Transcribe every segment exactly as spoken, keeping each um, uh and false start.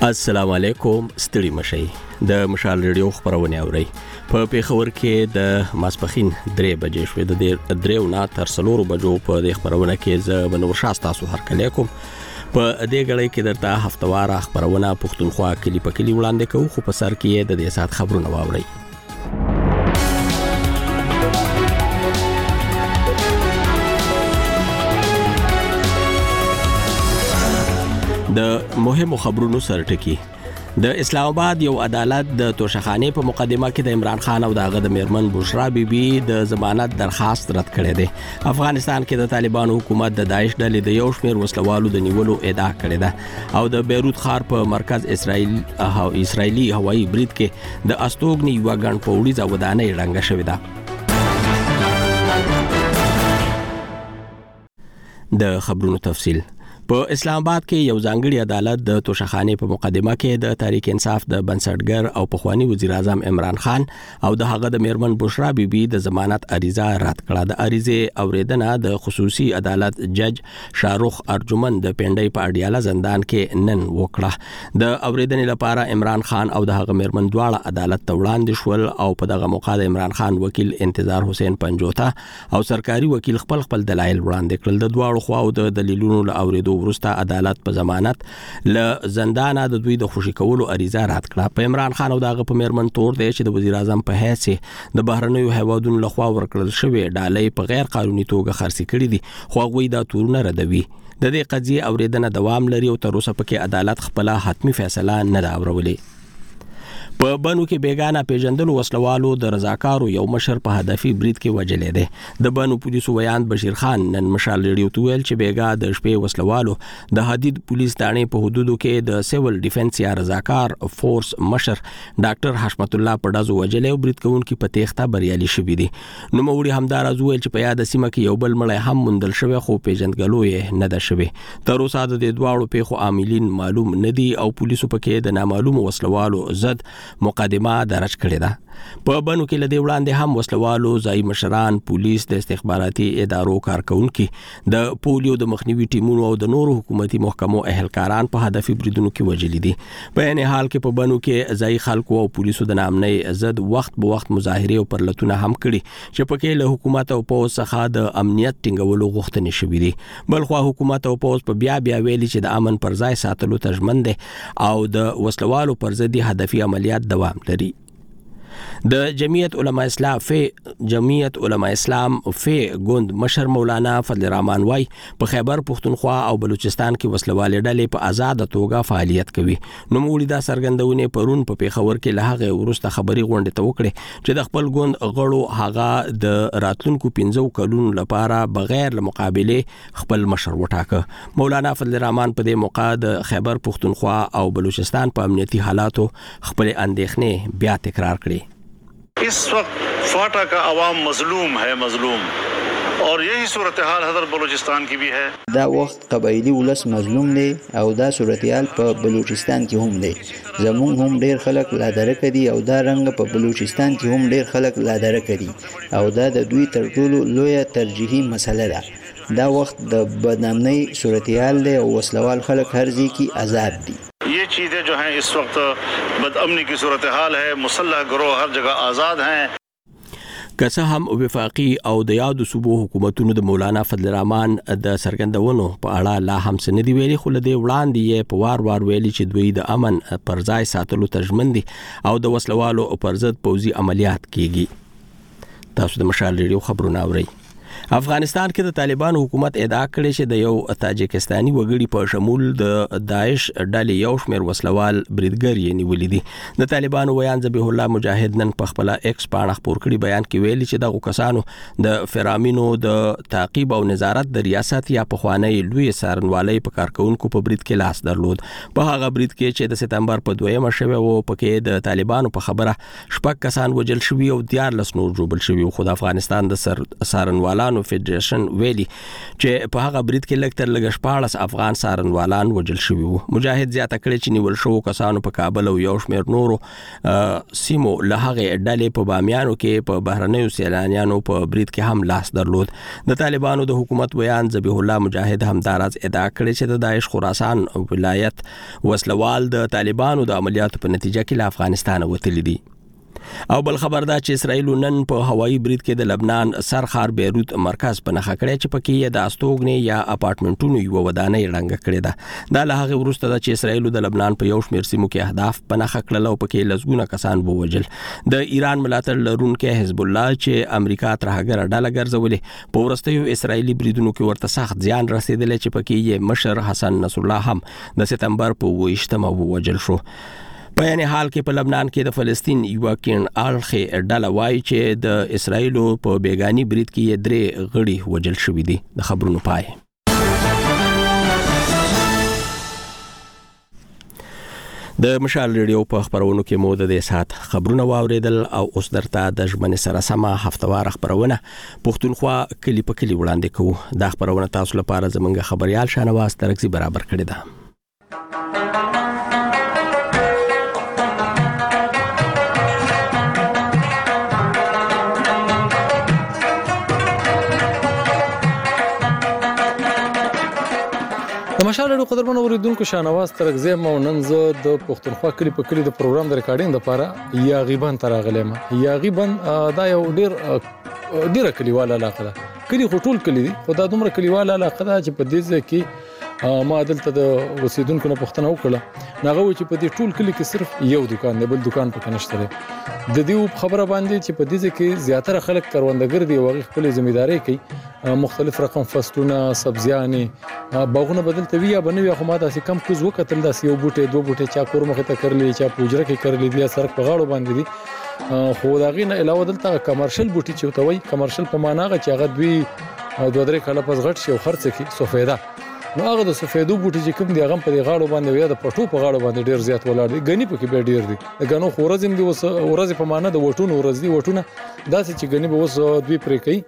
السلام علیکم، ستړي مشئ. د مشال ریډیو خبرونه اورئ. په پیښور کې د ماسپخین درې بجې شوې د دریو نه تر څلورو بجو په د خبرونه کې ز بنور شاستاسو هر کله کوم په دې غړې کې درته هفتوار خبرونه پښتونخوا کلی په کلی وړاندې کوو، خو په سر کې د دې سات خبرونه واورئ. د مهمو خبرونو سرټکی. د اسلام آباد یو عدالت د توشخانه په مقدمه کې د عمران خان او دغه د میرمن بشرا بیبي د ضمانت درخواست رد کړی دی. افغانستان کې د طالبانو حکومت د داعش ډلې د یو شمېر وسلوالو د نیولو ادعا کړې ده او د بیروت ښار په مرکز اسرائیل او اسرائیلي هوایي برید کې د استوګنی یو غن پوړیزه ودانۍ رنګ شوې ده. د خبرونو تفصیل. په اسلام آباد کې یو ځانګړي عدالت د توشخانه په مقدمه کې د تحریک انصاف د بنسټګر او پخوانی وزیر اعظم عمران خان او د هغه د میرمن بشرا بیبي د ضمانت عریضه رد کړه. د عریضه اوریدنه د خصوصي عدالت جج شاروخ ارجمن د پنډۍ په اډیاله زندان کې نن وکړه. د اوریدنې لپاره عمران خان او د هغه میرمن دواړه عدالت ته وړاندې شول او په دغه موقع د عمران خان وکیل انتظار حسین پنجوتا او سرکاري وکیل خپل خپل دلایل وړاندې کړل. د دواړو خواو د دلیلونو له اوریدو ورسته عدالت په ضمانت ل زندان د دوی د خوشی کولو عریضه رد کړه. په عمران خان او دغه په میرمن تور دی چې د وزیر اعظم په حیث د بهرنیو هیوادونو لخوا ورکړل شوی ډالۍ په غیر قانوني توګه خرڅ کړي دي، خو هغوی دا تورونه ردوي. د دې قضیه اوریدنه دوام لري او تر اوسه پکې عدالت خپل حتمی فیصله نه دا اورولې. په بنو کې بیگانه پیژندلو وسلوالو د رضاکارو یو مشر په هدفي برید کې وجلې ده. د بنو پولیسو ویاند بشیر خان نن مشال ریډیو ته ویل چې بیگا د شپې وسلوالو د حدید پولیس ثانې په حدودو کې د سیول ډیفنس یا رضاکار فورس مشر ډاکټر حشمت الله په دازو وجلې او برید کوونکي په تېښته بریالي شوي دي. نو موري همدار از ویل چې په یاد سیمه کې یو بل مړی هم موندل شوی، خو پیژندګلو یې نه ده شوی. تر اوسه د دواړو پیښو عاملین معلوم نه دي او پولیسو پکې د نامعلوم وسلوالو ضد مقدمه درج کړې ده. په بنو کې لدی وړاندې هم وسلوالو ځای مشران، پولیس، د استخباراتي ادارو کارکونکي، د پولیو د مخنیوي ټیمونو او د نورو حکومتي محکمو اهلکاران په هدفي بریدونو کې وجلي دي. په عین حال کې په بنو کې ځای خلکو او پولیسو د نامنۍ ضد وخت په وخت مظاهره او پرلتونه هم کړي چې پکې له حکومت او پولیس څخه د امنیت ټینګولو غوښتنې شوې دي. بلخو حکومت او پولیس په بیا بیا ویلي چې د امن پر ځای ساتلو ته ژمن دي او د وسلوالو پر ضد هدفي عملیات دوام لري. د جمعیت علماء اسلام فی جمعیت علماء اسلام فی ګوند مشر مولانا فضل الرحمن وای په خیبر پښتونخوا او بلوچستان کې وسلوالې ډلې په آزاد توګه فعالیت کوي. نو مولي دا سرګندونه پرون په پیښور کې له هغه ورسته خبري غونډه ته وکړي چې د خپل ګوند غړو هغه د راتلونکو پنځو کلونو لپاره بغیر له مقابله خپل مشر وټاکه. مولانا فضل الرحمن په دې موقع د خیبر پښتونخوا او بلوچستان په امنیتي حالاتو خپل اندېښنې بیا تکرار کړې. इस वक्त फाटा का आवाम मजलूम है मजलूम और यही सूरत हाल हदर बलूचिस्तान की भी है. دا وخت قبایلی ولس مظلوم دی او دا صورتحال په بلوچستان کې هم دی. زمونږ هم ډیر خلک لا درک دي او دا رنګ په بلوچستان کې هم ډیر خلک لا درک دي او دا د دوی تر ټولو لویه ترجیحي مسله ده. دا وخت د بدنامۍ صورتحال دی او وسلوال خلک هر ځای کې آزاد دي. ये चीजें जो हैं इस वक्त बदअमनी की सूरत हाल है, मुसल्लह गिरोह हर जगह आज़ाद हैं. که څه هم وفاقي او د یادو صوبو حکومتونو د مولانا فضل الرحمن د سرګندونو په اړه لا هم څه نه دی ویلي، خو له دې وړاندې یې په وار وار ویلي چې دوی د امن پر ځای ساتلو ته ژمن دي او د وسلوالو پر ضد پوځي عملیات کیږي. تاسو د مشال ریډیو خبرونه اورئ. افغانستان کې د طالبانو حکومت ادعا کړې چې د یو تاجکستاني وګړي په شمول د داعش ډلې یو شمېر وسلوال بریدګر یې نیولي دي. د طالبانو ویان ذبیح الله مجاهد نن په خپل ایکس پاڼه خپور کړي بیان کې ویلي چې دغه کسانو د فرامینو د تعقیب او نظارت د ریاست یا پخوانی لوی سارنوالۍ په کارکونکو په برید کې لاس درلود. په هغه برید کې چې د سپتمبر په دویمه شوه و پکې د طالبانو په خبره شپږ کسان وجل شوي او دیارلس نور جوړل شوي، خو د افغانستان د سارنوالانو افغانستانو فدریشن ویلي چې په هغه برید کې لږ تر لږه شپاړس افغان څارنوالان وژل شوي وو. مجاهد زیاته کړې چې نیول شوو کسانو په کابل او یو شمېر نورو سیمو له هغې ډلې په بامیانو کې په بهرنیو سیلانیانو په برید کې هم لاس درلود. د طالبانو د حکومت بیان ذبیح الله مجاهد هم دا راز ادعا کړې چې د داعش خراسان ولایت وسلوال د طالبانو د عملیاتو په نتیجه کې له افغانستان وتلي دي. او بل خبر دا چې اسرائیل نن په هوایي برید کې د لبنان سرخار بیروت مرکز په نښه کړی چې پکې یې د استوګنې یا اپارټمنټونو یوه ودانۍ ړنګه کړې ده. دا له هغې وروسته ده چې اسرائیل د لبنان په یو شمېر سیمو کې اهداف په نښه کړل او پکې لسګونه کسان ووژل. د ایران ملاتړ لرونکی حزب الله چې امریکا ترهګره ډله ګرځولې په وروستیو اسرائیلي بریدونو کې ورته سخت زیان رسېدلی چې پکې یې مشر حسن نصرالله هم د سپتمبر په اووه ویشتمه ووژل شو. په یعنی حال کې په لبنان کې د فلسطین یو کین اړخې ډله وایي چې د اسرائیلو په بیګاني برید کې یې درې غړي وژل شوي دي. د خبرونو پای. د مشال ریډیو په خبرونو کې مو د دې سات خبرونه واوریدل او اوس درته د ژمنې سره سمه هفتوار خبرونه پښتونخوا کلی په کلی وړاندې کوو. دا خبرونه تاسو لپاره زمونږ خبريال شانواز ترکزي برابر کړی ده. د مشال ډېر قدرمن اوریدونکو شانواز ترکزی مو نن زه د پښتونخوا کلی په کلی د پروګرام د ریکارډینګ لپاره یا غیبن تر غلم یا غیبن دا یو ډېر ډېر کلیواله علاقه ده. کلی خټول کلی دي خو دا دومره کلیواله علاقه ده چې په دې ځکه کې ما دلته د اوسیدونکو نه پوښتنه وکړه ناغه و چې په دې ټول کلی کې صرف یو دکان دی بل دکان پکې نشته. د دې خبره باندې چې په دې ځکه زیاتره خلک کروندګر دي او خپل ځمېداري کوي مختلف رقم فصلونه سبزیانې باغونه بدلته وی یا بنوي خو ما داسې کم کوز وکتل داسې یو بوټي دوه بوټي چا کور مخه ته کړلې چا پوجره کې کړلې دی سرک په غاړو باندې دي. خو دا غینه علاوه دلته کمرشل بوټي چې وتوي کمرشل په معنا غ چې هغه دوی دوه درې کاله پس غټ شي او خرڅ کی سفیدا نو هغه د سفیدو بوټي چې کوم دی هغه په غاړو باندې یا د پټو په غاړو باندې ډیر زیات ولاړ دي غنی په کې به ډیر دي د غنو خورزم دی وس ورځ په معنا د وټونو ورځ دی وټونه داسې چې غنی به وس دوی پرې کوي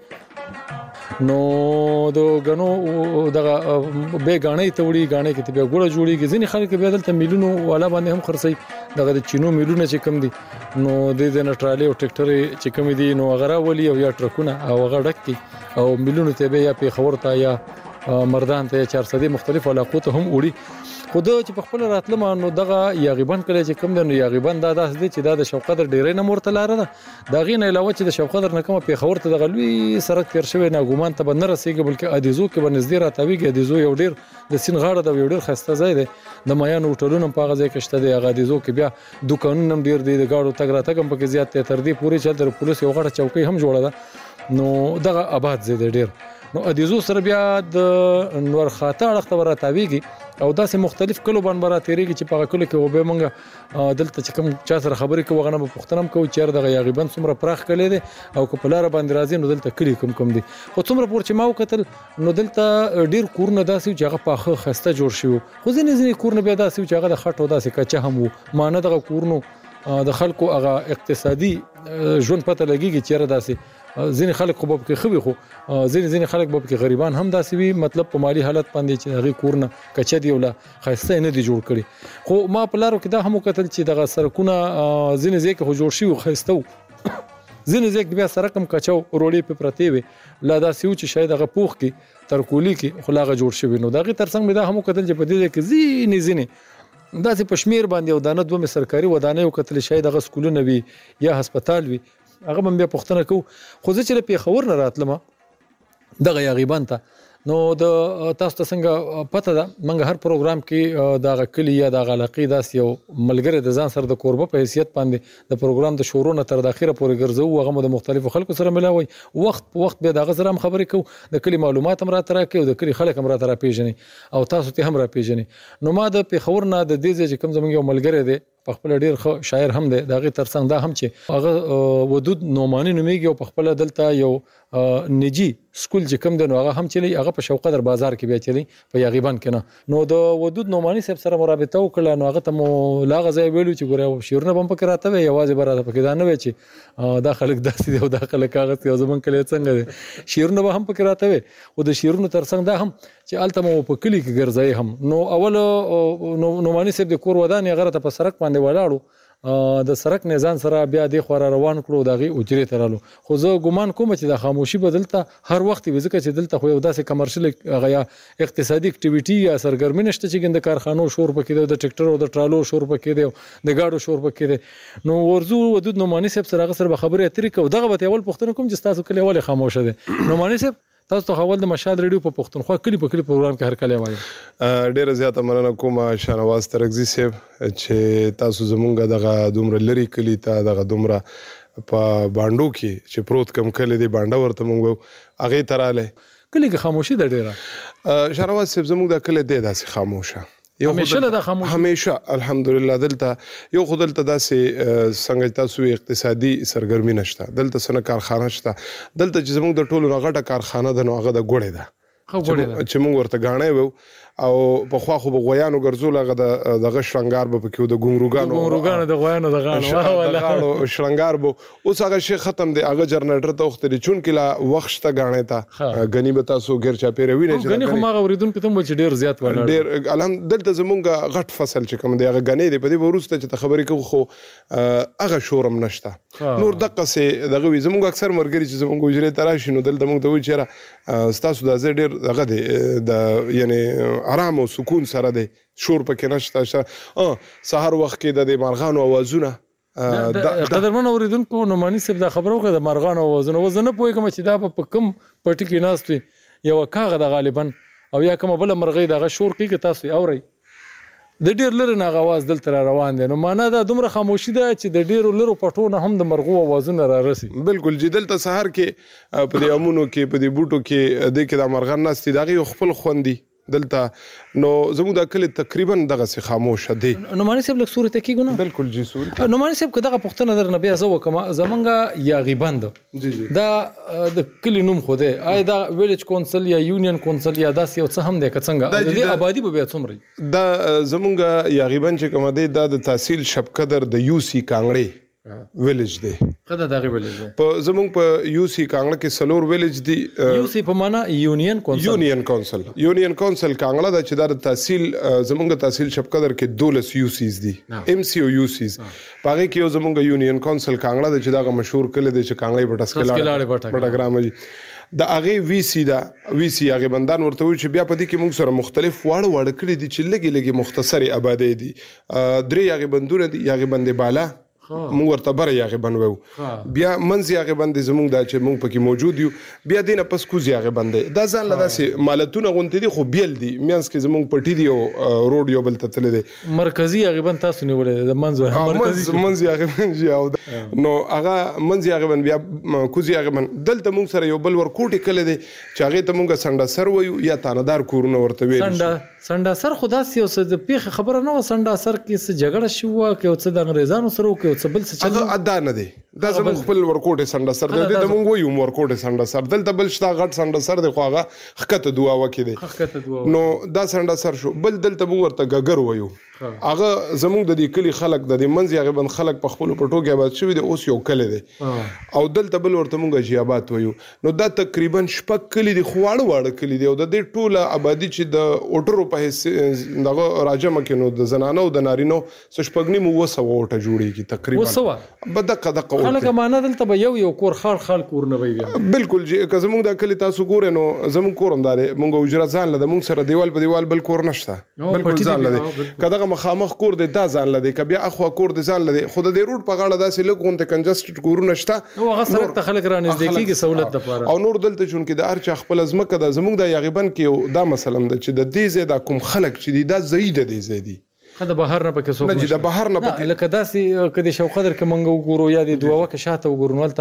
نو د غنو دغه به غاڼې توړي غاڼې کې ته ګوړه جوړيږي ځینې خلک به دلته میلونو والا باندې هم خرڅي دغه د چینو میلونه چې کم دي نو د دې نټرالي او ټریکټر چې کم دي نو غره ولي او یا ټرکونه او غړک کی او میلونو ته به یا په خبرته یا مردان ته چار صدې مختلف علاقو ته هم وړي. خو د چې په خپل راتلم نو دغه یاغیبان کله چې کم د یاغیبان دا داس دي چې دا د شوقدر ډیرې نه مرته لاره ده دا غینه علاوه چې د شوقدر نه کوم په خبرته د غلوي سرک تیر شوی نه ګومان ته بنر رسیږي بلکې ادیزو کې بنزدي راتويږي ادیزو یو ډیر د سین غاړه د یو ډیر خسته ځای دی د مایان هوټلونو په غځای کې شته دی هغه ادیزو کې بیا دکانونه هم ډیر دي د گاډو تګ را تګم پکې زیات تر دې پوری چل تر پولیس یو غړ چوکۍ هم جوړه ده نو دغه آباد زید ډیر نو ادیزو سره بیا د نور خاطه اړخته وراتاویږي او داسې مختلف کلو باندې براتېریږي چې په کلو کې وبې مونږه دلته چې کوم چا سره خبرې کوي غنه په پښتنم کوي چې دغه یاغیبن څومره پراخ کړي دي او کپلار باندې راځي نو دلته کلی کوم کوم دي خو څومره پور چې ما وکتل نو دلته ډیر کورونه داسې چې هغه پاخه خسته جوړ شي خو ځینې ځینې کورونه بیا داسې چې هغه د خټو داسې کچه هم وو مانه دغه کورونو د خلکو هغه اقتصادي ژوند پته لګيږي چې داسې ځینې خلک خو به کې خوي خو ځینې ځینې خلک به کې غریبان هم داسې وي مطلب په مالی حالت باندې چې هغه کورنه کچه دی ولا خاصه نه دی جوړ کړي خو ما په لارو کې دا هم وکتل چې دغه سرکونه ځینې ځکه خو جوړ شي او خاصه ځینې ځکه بیا سرکم کچاو وروړي په پرتی وي لا دا سیو چې شاید هغه پوخ کې ترکولی کې خلاغه جوړ شوی نو دغه ترڅنګ مې دا هم وکتل چې په دې کې ځینې ځینې دا چې پښمیر باندې او دانه دوه سرکاري ودانې او کتل شاید هغه سکولونه وي یا هسپتال وي هغه هم بیا پښتنه کو خو ځکه چې په خبر نه راتلم دغه یاغیبان ته نو د تاسو ته څنګه پته ده منګه هر پروګرام کې د غکلی یا د غلقی داس یو ملګری د ځان سره د کوربه په حیثیت باندې د پروګرام د شروع نه تر د اخیره پورې ګرځو هغه د مختلفو خلکو سره ملاوي وخت وخت به د غزر هم خبرې کو د کلی معلومات هم را تر کې او د کلی خلک هم را تر پیژني او تاسو ته هم را پیژني نو ما د پیښور نه د دې چې کوم زموږ یو ملګری دی په خپل ډیر ښه شاعر هم دی دغه ترڅنګ دا هم چې هغه ودود نومانی نوميږي او په خپل دلته یو نجی سکول چې کم دی نو هغه هم چلی هغه په شوقدر بازار کې بیا چلی په یاغیبان کې نه نو د ودود نعماني صاحب سره مرابطه وکړه نو هغه ته مو لاغه ځای ویلو چې ګوره شیرونه بم پکې راته وي یوازې براته پکې دا نه وي چې دا خلک داسې دی او دا خلک هغه دی او زمونږ کلی څنګه دی شیرونه به هم پکې راته وي او د شیرونو ترڅنګ دا هم چې هلته مو په کلي کې ګرځئ هم نو اول نعماني صاحب د کور ودانې هغه راته په سړک باندې ولاړو د سړک نه ځان سره بیا د خورا روان کړو دغه اجرې ترالو خو زه ګومان کوم چې د خاموشي بدلته هر وخت وځکه چې دلته خو یو داسې کمرشل غیا اقتصادي اکټیویټي یا سرګرمي نشته چې د کارخانو شور پکې دی د ټریکټر او د ټرالو شور پکې دی د گاډو شور پکې دی نو ورزو ودود نعماني صاحب سره سره خبرې اترې کو دغه به اول پښتون کوم چې تاسو کله ولې خاموشه دي نعماني صاحب تاسو ته اول د مشال ریډیو په پښتونخوا کلی په کلی پروګرام کې هر کله وایي ډیره زیاته مننه کوم شاهنواز ترکزي صاحب چې تاسو زمونږ دغه دومره لري کلی ته دغه دومره په باندو کې چې پروت کم کلی دی باندو ورته مونږ هغه تراله کلی کې خاموشي ده ډیره شاهنواز صاحب زمونږ د کلی دی داسې خاموشه همیشه د خاموشي همیشه الحمدلله دلته یو خود دلته داسې څنګه تاسو اقتصادي سرګرمي نشته دلته سن کارخانه شته دلته چې زموږ د ټولو غټه کارخانه ده نو هغه د ګوړې ده چې موږ ورته غاڼې وو او په خوا خو بغویانو ګرځول هغه د دغه شرنګار به پکې د ګونګروګانو ګونګروګانو د غویانو د غاڼو ولا شرنګار بو اوس هغه شی ختم دی هغه جنریټر ته وخت لري چون کله وخت ته غاڼې ته غنی به تاسو غیر چا پیروي نه غنی خو ما اوریدون په تم چې ډیر زیات ولا ډیر الحمد دلته زمونږ غټ فصل چې کوم دی هغه غنی دی په دې ورسته چې خبرې کوو خو هغه شورم نشته نور دغه سه دغه زمونږ اکثر مرګري چې زمونږ وجري تراشي نو دلته موږ ته وی چیرې تاسو د زړه ډیر دغه دی د یعنی آرام او سکون سره دی شور پکې نشته اه سحر وخت کې د مارغانو اوازونه قدرمن اوریدونکو نعماني صاحب دا خبرو کې د مارغانو اوازونه وزنه پوهیږم چې دا په کم پټی کې ناست وي یو کاغه د غالبا او یا کوم بل مرغۍ دغه شور کې تاسو اوري د ډیر لره نه غواز دلته روان دي نو معنا دا دومره خاموشي ده چې د ډیرو لرو پټونه هم د مرغو اوازونه را رسي بالکل چې دلته سحر کې په دې امونو کې په دې بوټو کې د کې د مرغان ناستي دغه خپل خوندي دلته نو زموږ د کلی تقریبا دغه سي خاموشه دي نعماني صاحب لک صورت کې ګونه بالکل جی صورت نعماني صاحب کداغه پښتنه در نبي ازو کما زمونږه یا غیبند جی جی دا د کلی نوم خو ده آی دا ویلیج کونسل یا یونین کونسل یا داس یو څه هم ده کڅنګه د دې آبادی به بیا څومره دا زمونږه یا غیبند چې کوم دی دا د تحصیل شپقدر د یو سی کانګړي ویلیج دی کدا دغه ویلیج دی په زمونږ په یو سی کانګړه کې سلور ویلیج دی یو سی په معنا یونین کونسل یونین کونسل یونین کونسل کانګړه د چې د تحصیل زمونږ تحصیل شپقدر کې دولس یو سیز دی ام سی او یو سیز پاره کې یو زمونږ یونین کونسل کانګړه د چې دا مشهور کله دی چې کانګړې بټسکلاړه بټګرام دی د هغه وی سی دا وی سی هغه بندان ورته وي چې بیا په دې کې موږ سره مختلف واړه واړه کړي دي چې لګي لګي مختصری آبادی دي درې هغه بندونه دي هغه بندې بالا موږ ورته بره یاغه بنوو بیا منځ یاغه باندې زموږ د چې موږ پکې موجود یو بیا دینه پس کوز یاغه باندې دا ځان لدا سي مالتونه غونټې دي خو بیل دي میانس کې زموږ پټی دی او روډ یو بل ته تل دي مرکزی یاغه باندې تاسو نیولې د منځ مرکزی منځ یاغه باندې یاو نو هغه منځ یاغه باندې بیا کوز یاغه باندې دلته موږ سره یو بل ور کوټی کله دي چې هغه ته موږ سنډا سر ویو یا تاندار کورونه ورته ویل سنډا سنډا سر خدا سي او څه د پیخه خبره نه و سنډا سر کې څه جګړه شو کې او څه د انګريزانو سره او کې څه بل څه چل ادا نه دی دا زموږ خپل ورکوټه سنډا سر دی د مونږ یو ورکوټه سنډا سر دلته بل شتا غټ سنډا سر دی خو هغه خکته دعا وکي دی نو دا سنډا سر شو بل دلته مونږ ورته ګګر وایو هغه زموږ د دې کلی خلک د دې منځ هغه بند خلک په خپل پټو کې آباد شوی دی اوس یو کلی دی او دلته بل ورته مونږ جیابات وایو نو دا تقریبا شپږ کلی دی خواړه واړه کلی دی او د دې ټوله آبادی چې د اوټرو په حصہ دغه راجمه کې نو د زنانو د نارینو شپږنی مو وسو اوټه جوړیږي تقریبا وسو بدقه دقه خلک معنا دلته به یو یو کور خال خال کور نه وي بالکل جی که زموږ د کلی تاسو ګورئ نو زموږ کورم دار مونږ اجرت ځان لده مونږ سره دیوال په دیوال بل کور نشته بالکل ځان لده کداغه مخامخ کور دی دا ځان لده ک بیا اخو کور دی ځان لده خود د روډ په غاړه داسې لګون ته کنجسټ کورونه نشته او هغه سره ته خلک را نږدې کیږي سہولت لپاره او نور دلته چون کې د ارچ خپل ازمکه د زموږ د یغبن کې دا مثلا د چې د دې زیاده کوم خلک چې دی دا زید دی زیدي خدای بهر نه پکې څوک نه د بهر نه پکې لکه داسې کدي شو قدر کې منګو ګورو یا د دوه وک شاته وګورنولته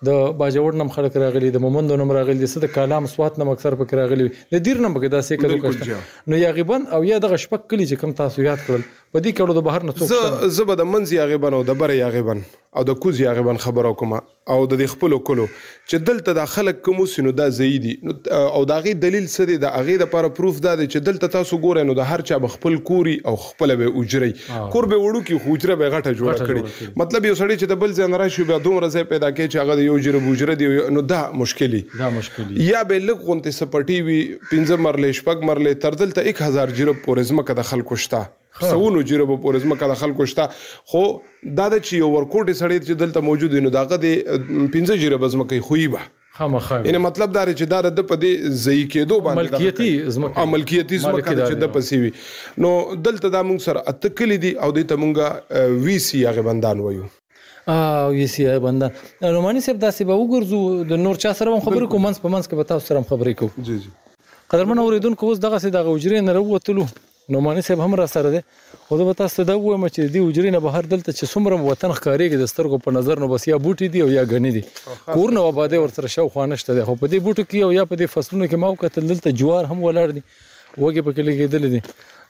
د باجوړ نم خلک راغلي د مومندو نم راغلي د صد کلام سوات نم اکثر پکې راغلي د دیر نم پکې داسې کړو کښته نو یا غیبن او یا دغه شپک کلی چې کم تاسو یاد کړل په دې کړو د بهر نه څوک ز زبد منځ یا غیبن او د بر یا غیبن او د کوز یا غیبن خبرو کوم او د خپل کولو چې دلته د خلک کوم سينو دا زیدي او دا غي دلیل څه دی د اغه د لپاره پروف دا دی چې دلته تاسو ګورئ نو د هر چا خپل کوري او خپل به اجري کور به وړو کې خوجره به غټه جوړه کړي مطلب یو سړی چې د بل ځای نه راشي بیا دومره ځای پیدا کوي چې هغه یو جره بوجره دی نو دا مشکلي دا مشکلي یا به لږ غونته سپټي وي پنځه مرلې شپږ مرلې تر دلته یک هزار جره پورزمه کده خلکو شته سونو جره په پورزمه کده خلکو شته خو دا د چې یو ورکوټي سړی چې دلته موجود نو داغه د پنځه جره بزمه کوي خوې به خامخا ان مطلب دا چې دا د په دې ځای کېدو باندې ملکیتی زمکه ملکیتی زمکه چې د پسیوي نو دلته دا موږ سره اتکلی دي او د ته موږ وی سی هغه بندان وایو اه وی سی بندان نو مانی صاحب داسې به وګرځو د نور چا سره خبرې کوم منځ په منځ کې به تاسو سره خبرې کوو جی جی قدرمن اوریدونکو اوس دغه سي دغه وجرې نه وروتلو نو مانی صاحب هم را سره ده خو دا تاسو دا وایم چې دی وجرې نه بهر دلته چې څومره وطن ښکاریږي د سترګو په نظر نو بس یا بوټي دی او یا غنی دی کور نو آبادی ورسره شو خوانشته ده خو په دې بوټو کې او یا په دې فصلونو کې ما وکتل دلته جوار هم ولاړ دي وګي په کې لګیدل دي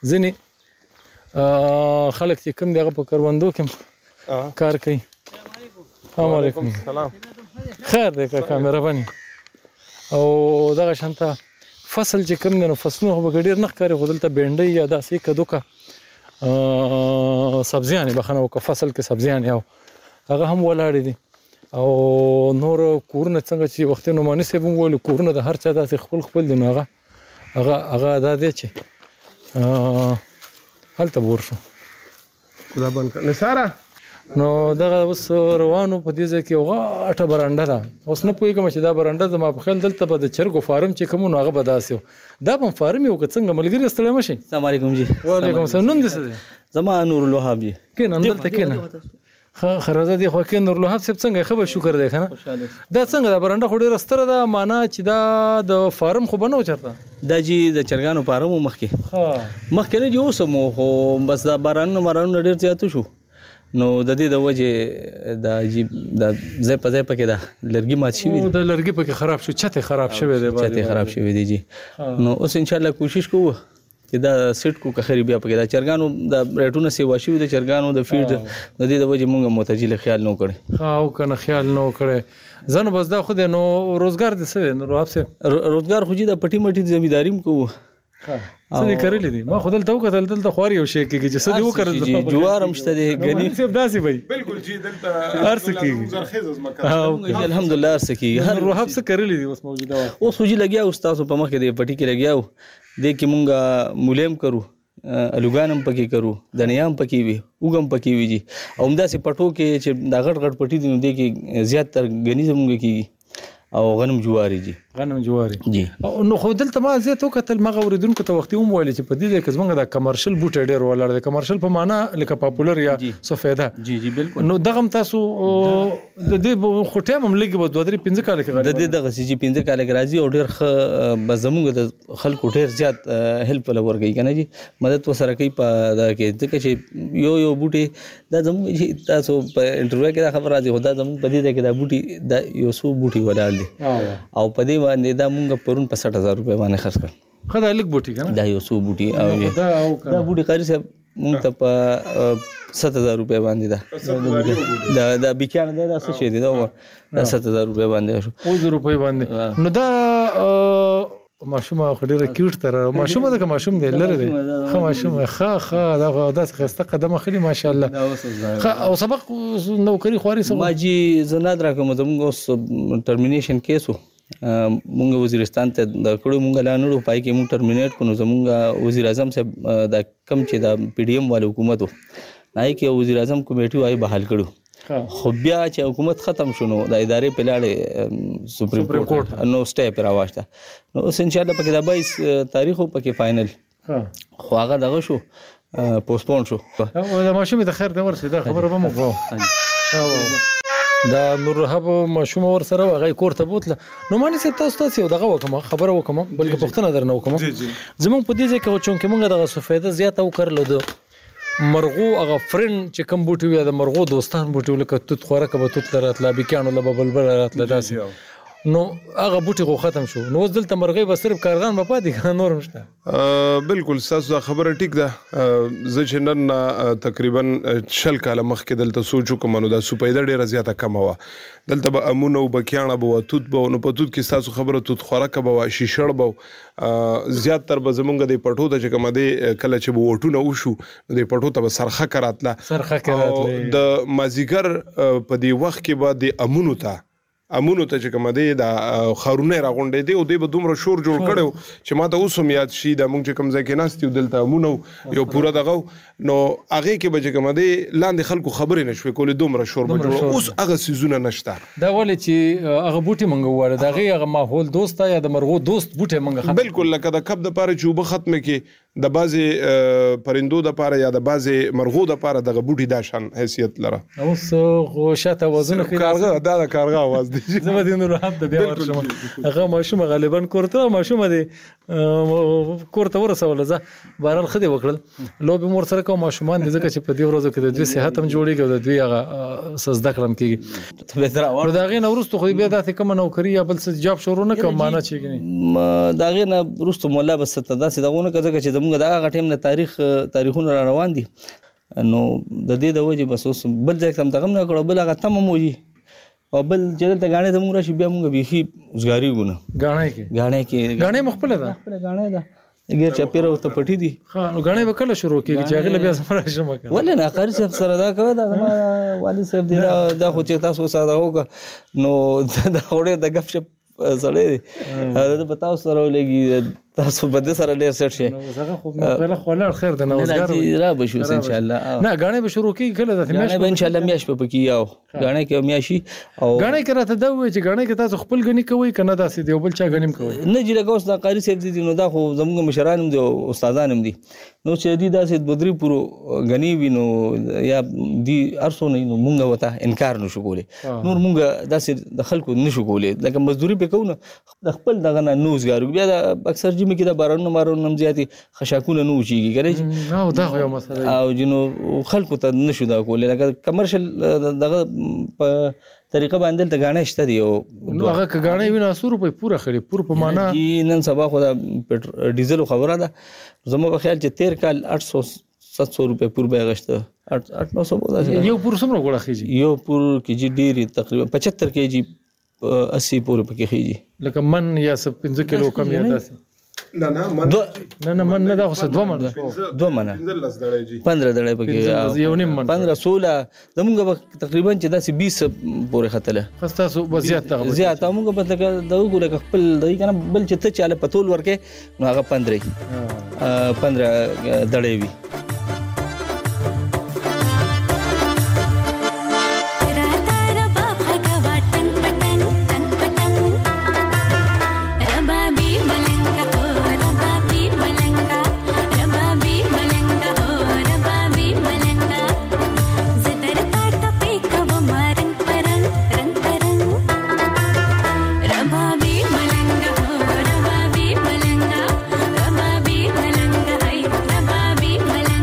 ځنی خلک چې کوم دغه په کروندو کې کار کوي السلام علیکم سلام خیر دی کا مهرباني او دغه شانته فصل چې کوم نو فصلونه به ډیر نه ښکاري خو دلته بینډي یا داسې کدو کا سبزیان بخنه او فصل کې سبزیان یو هغه هم ولاړ دي او نور کورونه څنګه چې وخت نو مانی سه بم ول کورونه د هر چا داسې خپل خپل دي نو هغه هغه هغه دا دی چې هلته ورشو خدا باندې نثاره نو دغه اوس روانو په دې ځای کې غاټه برانډه ده اوس نه پوهېږم چې دا برانډه زما په خیال دلته به د چرګو فارم چې کوم نو هغه به داسې دا به فارم یو که څنګه ملګري ستړی مشي السلام علیکم جی وعلیکم السلام نوم دې څه دی زما نور الوهاب جی کېنه دلته کېنه ښه خرازه دی خو کې نور الوهاب صاحب څنګه خبر شکر دی کنه دا څنګه دا برانډه خو ډېره ستره ده معنا چې دا د فارم خو بنو چرته دا جی د چرګانو فارم مخکې ها مخکې نه جو سمو خو بس دا باران مارانو ډېر زیات شو نو د دې د وجه د عجیب د ځای په ځای پکې دا لرګي مات شي د لرګي پکې خراب شو چته خراب شوی دی چته خراب شوی دی جی نو اوس ان شاء الله کوشش کوو چې دا سیټ کو کخري بیا پکې دا چرګانو د ریټونه سی واشي د چرګانو د فیډ د دې د وجه مونږه متجل خیال نو کړي ها او کنه خیال نو کړي زنه بس دا خو د نو روزګار دي څه نو رواب سه روزګار خو جی د پټي مټي زمیداریم کوو څه کړی دي ما خدل تو کتل دلته خواري او شي کې چې څه دی وکړل جوار هم شته دی غني صاحب داسي وي بالکل جی دلته ارس کې زرخیز از مکان الحمدلله ارس کې هر روحب څه کړی دي اوس موجوده اوس خو جی لګیا استاد په مخ کې دی پټي کې لګیاو د کې مونږه مولیم کرو الوګانم پکې کرو دنیام پکې وي وګم پکې وي جی او همداسې پټو کې چې دا غټ غټ پټي دي نو د کې زیات تر غني زموږ کې او غنم جواري جی غنم جواري جی نو خو دلته ما زه تو کتل مغه اوریدونکو ته وخت هم ویل چې په دې کې زمونږ د کمرشل بوټ ډېر ولر د کمرشل په معنا لکه پاپولر یا سفیدا جی جی بالکل نو دغه تاسو د دې خټه هم لګي په دوه درې پنځه کال کې د دې دغه سي جی پنځه کال کې راځي او ډېر خ بزموږ د خلکو ډېر زیات هیلپ لور کوي کنه جی مدد وسره کوي په دا کې ځکه چې یو یو بوټي دا زموږ تاسو په انټرویو کې دا خبر راځي خدا زموږ په دې کې دا بوټي دا یو سو بوټي ولاړ دي او په دې باندې دا مونږ پرون په سठ هزار روپے باندې خرڅ کړ خدای لیک بوټي کنه دا یو سو بوټي او دا دا بوټي قاری صاحب مونږ ته په ست هزار روپے باندې دا دا دا بکیان دا څه شي دی دا ست هزار روپے باندې شو او روپے باندې نو دا ماشومه خډيره کیوټ تر ماشومه دا ماشوم دی لره دی خو ماشومه خا خا دا د خسته قدمه خلی ماشاءالله او سبق نوکری خواري سم ما جی زناد راکوم زموږ اوس ټرمینیشن کیسو مونږ وزیرستان ته د کړو مونږ لانړو پای کې مونږ ټرمینیټ کړو زموږ وزیر اعظم صاحب دا کم چې دا پی ډی ایم والو حکومت نای کې وزیر اعظم کمیټي وای بحال کړو خو بیا چې حکومت ختم شونه د ادارې په لاړې سپریم کورټ نو سټې پر راوښته نو اوس ان شاء الله پکې دا بایس تاریخ پکې فائنل خو هغه دغه شو پوسټپون شو او دا ماشوم د خیر د ورسې دا خبره به مو دا نور رهب ماشوم ور سره هغه کور ته بوتله نو مانی سي تاسو تاسو دغه وکم خبره وکم بلکې پښتنه درنه وکم زمون په دې ځکه چې موږ دغه سفیده زیاته وکړل دو مرغو هغه فرند چې کوم بوټي وي د مرغو دوستان بوټي لکه توت خوراک به توت لراتله بیکانو له بلبل راتله داسې نو هغه بوټي خو ختم شو نو دلته مرغۍ به صرف کارغان به پاتې کړه نور مشته بالکل تاسو خبره ټیک ده زه چې نن تقریبا شل کاله مخکې دلته سوچو کوم نو د سپیده ډیره زیاته کم و دلته به امونه او بکیانه به توت به نو په توت کې تاسو خبره توت خوراک به شیشړ به زیات تر به زمونږ د پټو ته چې کوم دی کله چې به وټونه وشو د پټو ته به سرخه کراتله سرخه کراتله د مازیګر په دی وخت کې به د امونو ته امونو ته چې کوم دی د خارونه راغونډې دی او دی به دومره شور جوړ کړو چې ما ته اوس هم یاد شي د مونږ چې کوم ځای کې ناست یو دلته امونو یو پوره دغه نو هغه کې به چې کوم دی لاندې خلکو خبرې نشوي کولې دومره شور به جوړ اوس هغه سيزونه نشته دا ولې چې هغه بوټي مونږ واره دا هغه ماحول دوست یا د مرغو دوست بوټي مونږ بالکل لکه د کب د پاره چې وب ختمه کې د بازي پرندو د پاره یا د بازي مرغو د پاره دغه بوټي د شان حیثیت لره اوس خو شاته وزن خو کارغه دا د کارغه आवाज دی زما د نور هم د بیا ورشم هغه ماشوم غالبا کوړته ماشوم دی کوړته ورسول زه بارال خدي وکړل لو به مور سره کوم ماشومان د ځکه چې په دې ورځو کې د دوی صحت هم جوړیږي او د دوی هغه سزده کړم کیږي به تر اور دا غي نو ورستو خو بیا داسې کوم نوکری یا بل څه جاب شروع نه کوم معنا چی کیږي دا غي نه ورستو مولا بس ته داسې دغونه کزه چې موږ دا غټیم نه تاریخ تاریخونه روان دي نو د دې د وجه بس اوس بل ځای تم دغه نه کړو بل هغه تم موجي او بل چې ته غاڼه د موږ راشي بیا موږ بيخي اوسګاری ګونه غاڼه کې غاڼه کې غاڼه مخبل ده خپل غاڼه ده غیر چا پیرو ته پټی دي ها نو غاڼه وکړه شروع کیږي چې هغه بیا سره شمه کړه ولې نه قاری صاحب سره دا کوي دا والي صاحب دی دا خو چې تاسو سره وګ نو دا وړه د غف شپ سړی دا پتاو سره ولګي تاسو بده سره ډیر سټ شي نو زغه خو په خپل خیر ده نو زګر را بشو ان شاء الله نه غاڼه به شروع کیږي کله د میاش به ان شاء الله میاش په پکی یاو غاڼه کې میاشي او غاڼه کې راته دا وای چې غاڼه کې تاسو خپل غنی کوي کنه داسې دی بل چا غنیم کوي نه جی لګوس دا قاری صاحب دي نو دا خو زموږ مشران دي او استادان هم دي نو چې دي داسې بدري پورو غنی وینو یا دي ارسو نه نو مونږ وته انکار نشو کولای نور مونږ داسې د خلکو نشو کولای لکه مزدوري به کوو د خپل دغه نه نوزګارو بیا اکثر جمی کې دا بارونو مارونو نم زیاتي خشاکونه نو چیږي ګرځي او دا یو مسله او جنو خلکو ته نشو دا کولای لکه کمرشل دغه په طریقه باندې ته غاڼه شته دی او نو هغه غاڼه ویني سو روپے پورا خړي پور په معنا نن سبا خو دا ډیزل خبره ده زموږ په خیال چې تیر کال आठ सौ सात सौ روپے پور به غشته आठ नौ सौ یو پور سمره غوړه خيږي یو پور کې جی ډیری تقریبا पचहत्तर केजी अस्सी پورې پکې خيږي لکه من یا پنځه کیلو کم یا داسې نه نه من نه نه من نه دا خو دوه من دوه من پندرہ دړې پکې یو نیم من پندرہ سولہ زموږ تقریبا چې داسې بیس پورې خطله خاصه وضعیت ته زیات موږ په دغه دغه ګل خپل دای کنه بل چې ته چاله پتول ورکه نو هغه پندرہ پندرہ دړې وي Bye.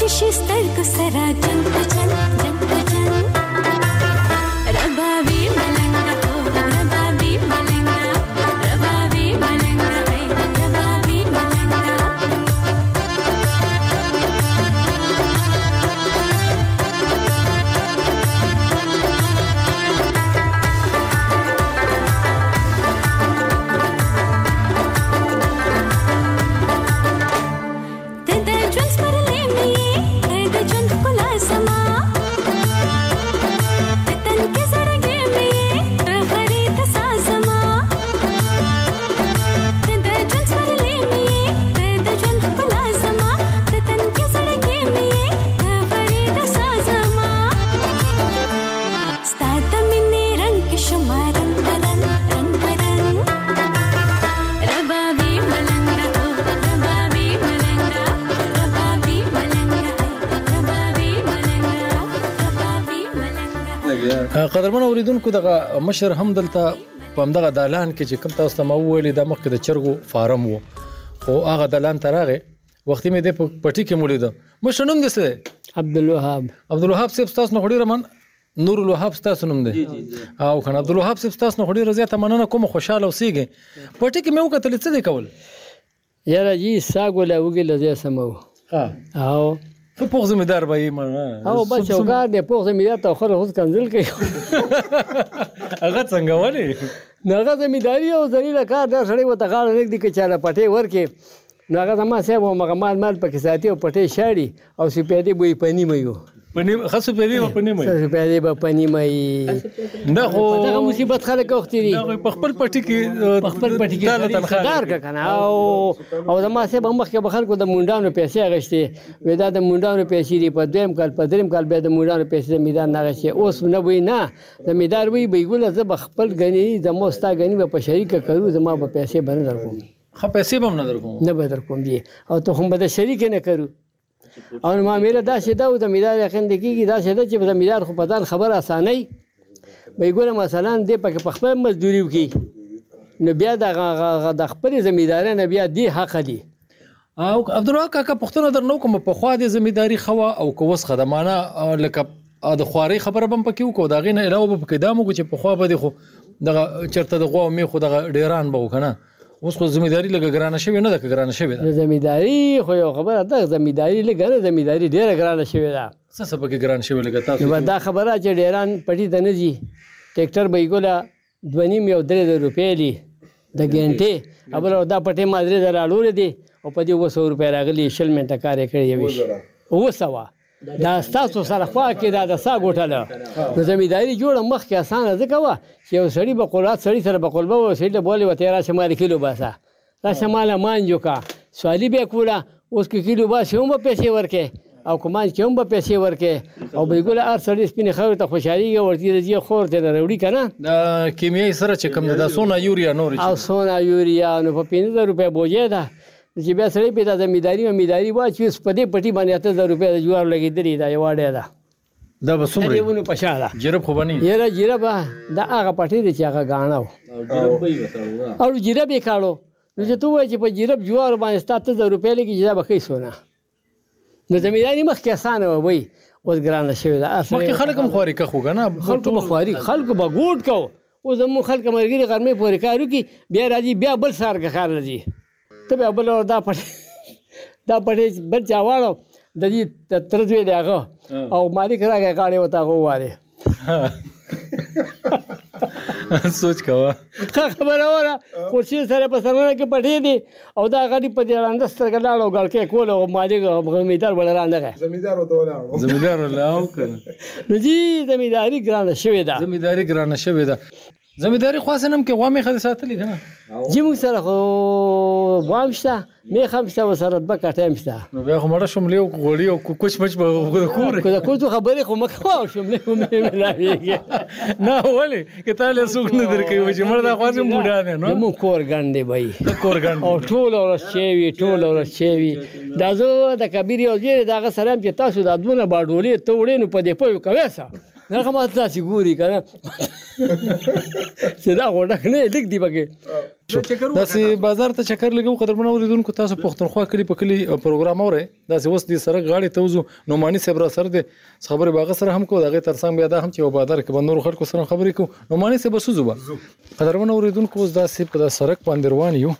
چې سترګو سره جنګ په جنګ جنګ په جنګ ربابي ملنګ هو ربابي ملنګ ربابي ملنګ هي ربابي ملنګ قدرمن اوریدونکو دغه مشر هم دلته په همدغه دالان کې چې کوم تاسو ته مو ویلي د مخکې د چرګو فارم وو او هغه دالان ته راغی وختي مې د پټي کې مولیده مشر نوم دې څه عبد الوهاب عبد الوهاب صاحب تاسو نه خوري رمن نور الوهاب تاسو نوم دی او کنه عبد الوهاب صاحب تاسو نه خوري رضا ته مننه کوم خوشاله اوسېږي پټي کې مې وکړل څه دی کول یاره جی ساګوله وګله زه سمو ها او په پوغ زمیدار به یې او بس یو کار دی پوغ زمیدار ته خو اوس کنزل کوي هغه څنګه ولې هغه زمیداری او ذلیل کار دا سړی وته غاړه نګ دي کې چاله پټې ورکې نو هغه زما صاحب مغه مال مال پکې ساتي او پټې شاړي او سپېدې بوې پنی مې پنی خاصه پېدې په پنی مې سپېدې په پنی مې نه خو دا مصیبت خلک وختي دي دا په خپل پټي کې خپل پټي کې تنخوار کنه او او زما صاحب مخکې به خلکو د مونډانو پیسې غشتي ودا د مونډانو پیسې دی په دویم کال په دریم کال به د مونډانو پیسې میدان نه غشي اوس نه وای نه د میدان وی بیګول زه خپل غنی د موستا غنی په شریک کړو زما په پیسې باندې درکوم خو پیسې به نه درکوم نه به درکوم دي او ته هم به شریک نه کړو او ما مېله دا شته او د میدان یقین دکېږي دا شته چې د میدان خو په ځان خبر اسانه وي ګوره مثلا دې پکې په خپل مزدوري وکي نو بیا د د خپل زمیندار نه بیا دی حق دی او عبدالله کاکا پښتون درنو کوم په خوا د زمینداری خوا او کوس خدمانه لکه د خواري خبره بم پکې وکړو دا غینه علاوه په کې دامو چې په خوا به خو دغه چرته د غوا می خو دغه ډیران به وکنه اوس خو زمینداری لګ ګرانه شوی نه د ګرانه شوی ده زمینداری خو یو خبره ده زمینداری لګ نه زمینداری ډیره ګرانه شوی ده څه څه پکې ګران شوی لګ تاسو دا خبره چې ډیران پټی د نه جی ټریکټر به ګولا دونیم یو درې روپې لی د ګنټه ابل دا پټه مادري درالور دي او په دې وسو روپې راغلي شل منټه کار کړی وي او سوا دا تاسو سره خوا کې دا د سا ګوټاله د زمینداری جوړه مخ کې اسانه ځکه وا چې یو سړی به قرات سړی سره به قلبه و سړی بوله و تیرا شمال کیلو باسا را شمال مانجو کا سوالی به کولا اوس کې کیلو باسه هم په پیسې ورکه او کومان چې هم په پیسې ورکه او به ګوله ار سړی سپینې خو ته خوشحالي ورته دي خور ته وروړي کنه دا کیمیاوي سره چې کوم دا سونا یوریا نور او سونا یوریا نو په پنځه روپے بوجه ده چې بیا سړی په د زمینداری او میداری واچي په دې پټي باندې اته زره روپے د جوار لګیدلی دا یو اړه ده دا بسومره دیونه پښاله جرب خو بني یره جرب دا هغه پټي دي چې هغه غاڼو او جرب یې کاړو نو چې تو وای چې په جرب جوار باندې ستاسو زره روپے لګي چې دا به کې سونه نو زمینداری مخ کې اسانه وای اوس ګرانه شوی دا مخکې خلک هم خواري که خو کنه خلکو به خواري خلکو به ګوټ کو او زمو خلک مرګري غرمې پورې کارو کې بیا راځي بیا بل سار کې خار راځي ته بیا بل دا پټ دا پټ بل چاواړو د دې تر دې دغه او مالک راغی غاړې وتا غواره سوچ کاوه خبره وره کوشش سره په سرونه کې پټې دي او دا غړي په دې لاندې سترګ لاړو ګل کې کول او مالک زمیندار بل راندغه زمیندار وته ولاړو زمیندار ولاو کنه نو جی زمینداری ګرانه شوې ده زمینداری ګرانه شوې ده زمینداری خاصنم کې غوامې خدای ساتلې کنه جی موږ سره خو وامشته مې خمسه وسره د بکټم شته نو بیا خو مړ شوم لیو غوړی او کوچ مچ به کور کو دا کوڅه خبرې خو مکه شوم له مې ملاویږي نه ولې کته له سوق نه درکې و چې مړ دا خاصه موډا نه نو مو کور ګاندې بای کور ګاند او ټول اور شیوی ټول اور شیوی دا زه د کبیر یو ځای دا سلام چې تاسو د ادونه باډولې ته وړې نو په دې پوي کوي سا نه کومه تاسو ګوري کنه چې دا غوډه نه لیک دی بګه داسې بازار ته چکر لګو قدرمن اوریدونکو تاسو پښتونخوا کلی په کلی پروګرام اورئ داسې اوس د سره غاړې ته وځو نعماني صاحب را سره د خبرې باغ سره هم کو دغه ترڅنګ بیا دا هم چې بازار کې بندور خلکو سره خبرې کو نعماني صاحب سوزو به قدرمن اوریدونکو اوس داسې په سړک باندې روان یو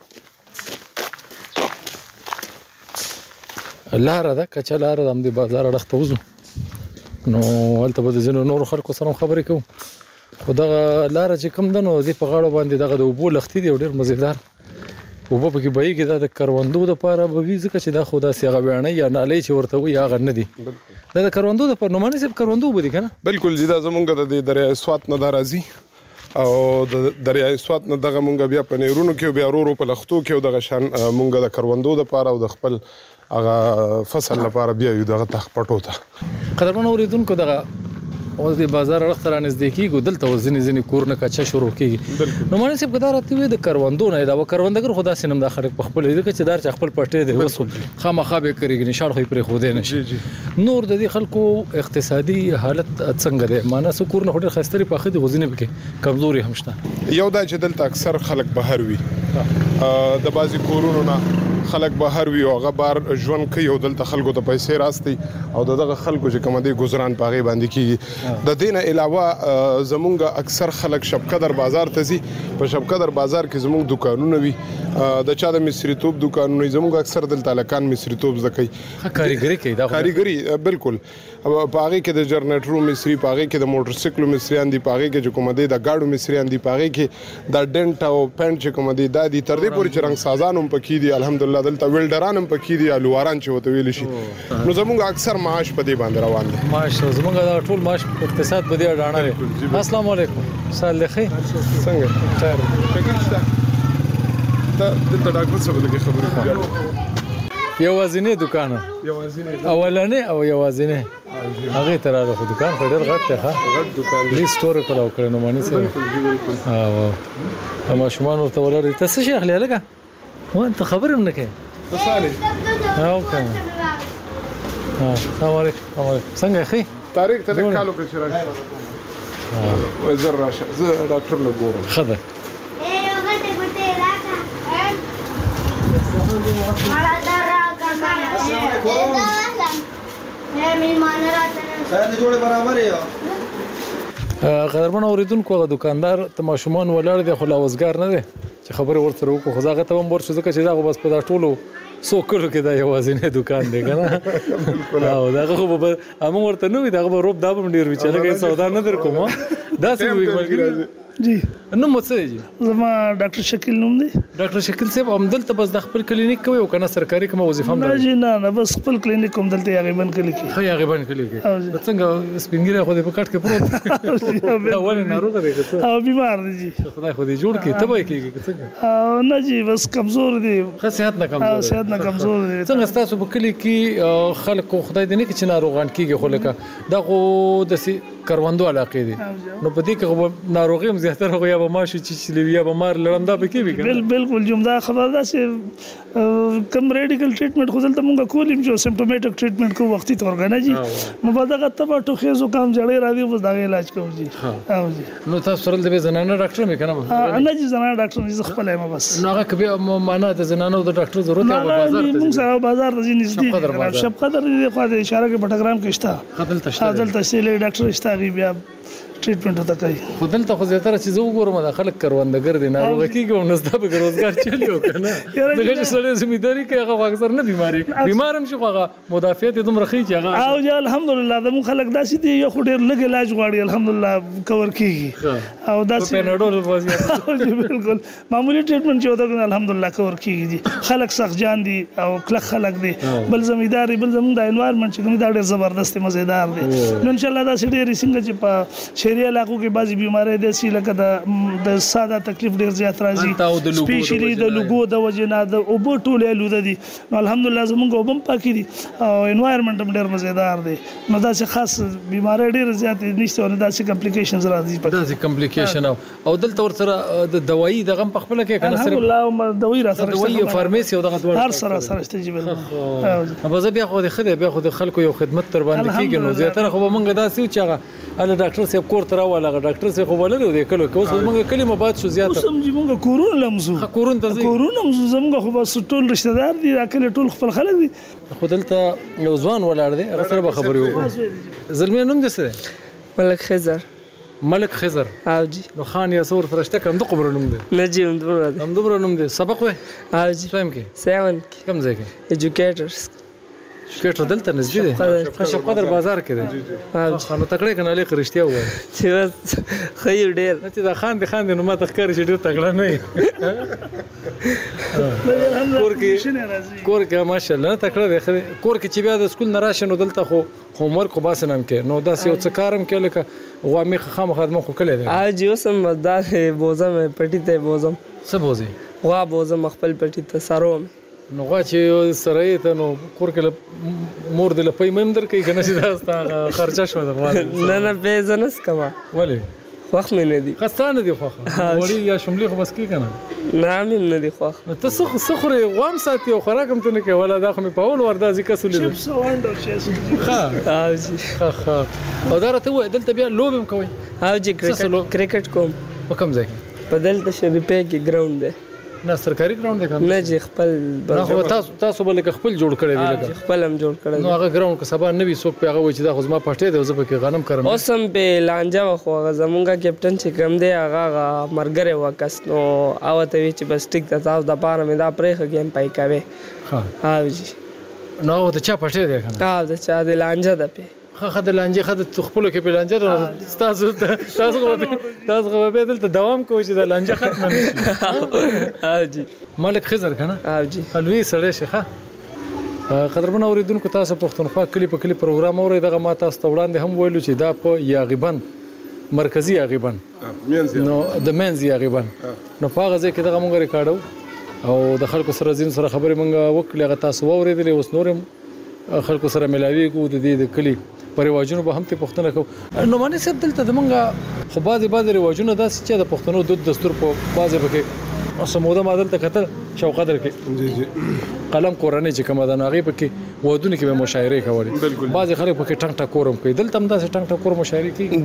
لار ده کچا لار د هم د بازار اړخ ته وځو نو ولته به د ځینو نور خلکو سره خبرې کوو خو دغه لاره چې کوم ده نو دې په غاړه باندې دغه د اوبو لښتي دی ډېر مزیدار اوبه پکې بهیږي دا د کروندو دپاره به وي ځکه چې دا خو داسې هغه ویاڼۍ یا نالۍ چې ورته وایي هغه نه دي دا د کروندو دپاره نعماني صاحب کروندو اوبه دي که نه بالکل جی دا زمونږ د دریای سوات نه دا راځي او د دریای سوات نه دغه مونږ بیا په نهرونو کې بیا ورو ورو په لښتو کې او دغه شان مونږ د کروندو دپاره او د خپل هغه فصل لپاره بیا یو دغه تخ پټو ته قدرمن اوریدونکو دغه اوس د بازار اړخ ته رانږدې کېږو دلته اوس ځینې ځینې کورونه کچه شروع کېږي نعماني صاحب که دا راته ووایي د کروندو نه دا به کروندګر خو داسې نه هم دا خلک په خپله ځکه چې دا چې خپل پټی دی اوس خامخا به یې کړېږي نشاړ خو یې پرېښودی نه شي نور د دې خلکو اقتصادي حالت څنګه دی معنا څه کورونه خو ډېر ښایسته دي پاخه دي خو ځینې پکې کمزوري هم شته یو دا چې دلته اکثر خلک بهر وي د بعضې کورونو نه خلک بهر وي او هغه بار ژوند کوي او دلته خلکو ته پیسې راستي او دغه خلکو چې کوم دی گزاران پاغي باندې کیږي د دې نه علاوه زمونږ اکثر خلک شبقدر بازار ته ځي په شبقدر بازار کې زمونږ دکانونه وي د چا د مصریتوب دکانونه زمونږ اکثر دلته لکان مصریتوب زکای کاریګری کوي دا کاریګری بالکل پاغي کې د جنریټرو مصری پاغي کې د موټر سایکل مصریان دي پاغي کې چې کوم دی د گاډو مصریان دي پاغي کې د ډنټ او پنټ چې کوم دی د دې تر دې پورې چې رنگ سازان هم پکې دي الحمدلله دلته ویلډران هم پکې دي الواران چې وته ویل شي نو زمونږ اکثر معاش په دې باندې روان دي معاش زمونږ دا ټول معاش اقتصاد په دې اډانه لري السلام علیکم سال خیر څنګه خیر شکر شته دا د ډاکټر صاحب دغه خبرې کوي یوازینی دکان یوازینی اولنې او یوازینی هغه تر هغه خو دکان خو ډېر غټ دی ها غټ دکان دی ستور کولو کړو نو مانی سره او ما شومان ورته ولر ته څه شي اخلي لګه وانت خبر منك صالح ها اوكي ها السلام عليكم څنګه اخي طارق ته کالو کې شراک ها وزر راشه زه ډاکټر له ګورم خبر قدرمن اوریدونکو هغه دکاندار ته ماشومان ولاړ دی خو لاوزګار نه دی چې خبره ورسره وکړو خو هغه ته هم ورشو ځکه چې دا بس په دا ټولو سو کړو کې دا یوازینی دکان دی کنه او دا خو به امو ورته نو دا به روب دا به ډیر وی چې لګي سودا نه در کوم دا څه وی ملګری جی نو مڅه جی زما ډاکټر شکیل نوم دی ډاکټر شکیل صاحب هم دلته بس د خپل کلینیک کوي او کنه سرکاري کوم وظیفه هم نه جی نه نه بس خپل کلینیک کوم دلته یې بن کلی کی خو یې بن کلی کی څنګه سپینګری خو دې په کټ کې پروت دا ولې ناروغ دی او بیمار دی جی خدای خو دې جوړ کړي ته به کېږي څنګه او نه جی بس کمزور دی صحت نه کمزور دی صحت نه کمزور دی څنګه تاسو په کلی کې خلکو خدای دې نه کې چې ناروغان کیږي خو لکه دا خو د کروندو علاقې دي نو په دې کې ناروغي هم زیاتره خو یا به ماشي چې لویا به مار لړنده به کې وي بالکل جمدا خبر ده چې کم ریډیکل ټریټمنټ خو دلته مونږ کولیم چې سیمپټومټک ټریټمنټ کو وختي تور غنه جی نو بعد هغه تبه ټوخیزو کام جړې راوي بس دا علاج کوم جی او جی نو تاسو سره د زنانه ډاکټر مې کنه نه جی زنانه ډاکټر نه خپل ما بس نو هغه کبي معنا د زنانه د ډاکټر ضرورت دی بازار ته مونږ سره بازار ته نږدې شپ قدر دې خو د اشاره کې پټګرام کې شته خپل تشته دلته سیلې ډاکټر شته بیا ټریټمنټ وته کوي خو دلته خو زیاتره چې زه وګورم دا خلک کروندګر دي ناروغ کیږي او نستا به روزګار چلیو کنه دغه چې سړی زمینداری کوي هغه اکثر نه بیماری بیمار هم شي هغه مدافعت دوم رخی چې هغه او جا الحمدلله د مون خلک داسې دي یو خو ډیر لګ علاج غواړي الحمدلله کور کیږي او داسې پیناډول وځي بالکل معمولی ټریټمنټ چې وته الحمدلله کور کیږي خلک سخت جان دي او کلک خلک دي بل زمینداری بل زمون د انوایرنمنت چې کوم دا ډیر زبردست مزیدار دي نو ان شاء الله دا سړي ریسینګ چې په شهري علاقو کې بعضي بیماری داسې لکه د د ساده تکلیف ډېر زیات راځي سپیشلی د لوګو د وجې نه د اوبو ټولې آلوده دي نو الحمدلله زمونږ اوبه هم پاکې دي او انوایرمنټ هم ډېر مزیدار دی نو داسې خاص بیماری ډېرې زیاتې نشته او داسې کمپلیکیشنز راځي داسې کمپلیکیشن او دلته ورسره د دوايي دغه په خپله کې کنه سره الحمدلله دوايي را سره دوايي فارمیسي او دغه هر سره سره شته جی بل به بیا خو د خدای بیا خو د خلکو یو خدمت تر باندې کیږي نو زیاتره خو مونږ داسې چې هغه ال ډاکټر صاحب کور تر والا ډاکټر صاحب خو ولر دی کله کوم مونږ کلمه بعد شو زیاته سمجي مونږ کورون لمزو کورون ته کورون لمزو زموږ خو بس ټول رشتہ دار دي اکل ټول خپل خلک دي خو دلته یو ځوان ولاړ دی سره به خبرې وکړو زلمه نوم دې څه ملک خضر ملک خضر او جی نو خان یا سور فرشته کوم د قبر نوم دی نجی هم دومره هم دومره نوم دی سبق وې او جی څوم کې سیون کوم ځای کې ایجوکیټرز شکایت دلته نږدې دی خشب قدر بازار کې دی خانو تکړه کنه لې رښتیا وایي چې بس خیر ډېر چې دا خان دي خان دي نو ما تخکر چې ډېر تکړه نه کور کې کور کې ماشاءالله تکړه دی کور کې چې بیا د سکول نه راشي نو دلته خو هومورک خو باسه نام کې نو داسې یو څه کارم کې لکه غوامي خام خدمت خو کړی دی ا جی اوسم دا بوزم پټی ته بوزم څه بوزي غوا بوزم خپل پټی ته سروم نو غوا چې سره ته نو کور کې مور د لپې مم در کوي کنه چې دا ستا خرچه شو د غوا نه نه بزنس کما ولی وخت مې نه دي خستانه دي خوخه وړي یا شملي خو بس کې کنه نه مې نه دي خوخه ته څه سخره غوام ساتي او خوراکم ته نه کې ولا دا خو مې په اول وردا ځکه سولې شپ سو وانډر شي ها او جی ها ها او دا راته دلته بیا لوبم کوي او جی کرکټ کرکټ کوم په کوم ځای کې په دلته شریپه کې ګراوند دی نه سرکاري ګراوند دی کنه نه جی خپل نه تاسو تاسو بل خپل جوړ کړی دی لکه خپل هم جوړ کړی نو هغه ګراوند که سبا نوی څوک په هغه و چې دا خو زما پټې دی زه په کې غنم کرم اوسم په لانجه خو هغه زمونږه کیپټن چې کوم دی هغه مرګره وکاس نو او ته وی چې بس ټیک ته تاسو د پاره مې دا پرېخ گیم پای کوي ها او جی نو ته چا پټې دی کنه دا د چا د لانجه ده په خه د لانجه خه د خپل کې په لانجه تاسو تاسو تاسو غو به دلته دوام کوی چې د لانجه ختم نشي او جی ملک خضر کنه او جی خلوی سره شيخه قدرمن اوریدونکو تاسو پښتونخوا کلی په کلی پروګرام اوري دغه ما تاسو ته وړاندې هم ویلو چې دا په یاغیبن مرکزی یاغیبن نو د منځ یاغیبن نو په غزه کې دغه مونږ ریکارډو او د خلکو سره زین سره خبرې مونږ وکړه هغه تاسو اوریدلې اوس نورم خلکو سره ملاوي کو د دې د کلی پر رواجونو به هم ته پښتنه کو نو باندې سب دلته د مونږه خو بعضي بعضي رواجونه داسې چې د پښتنو د دستور په بعضي بکې اوسموده مادل ته کتل شو قدر کې جی جی قلم کورنۍ چې کومه د ناغي پکې ودونه کې به مشاعره کولې بعضي خلک پکې ټنګ ټا کورم کوي دلته هم داسې ټنګ ټا کور مشاعره کوي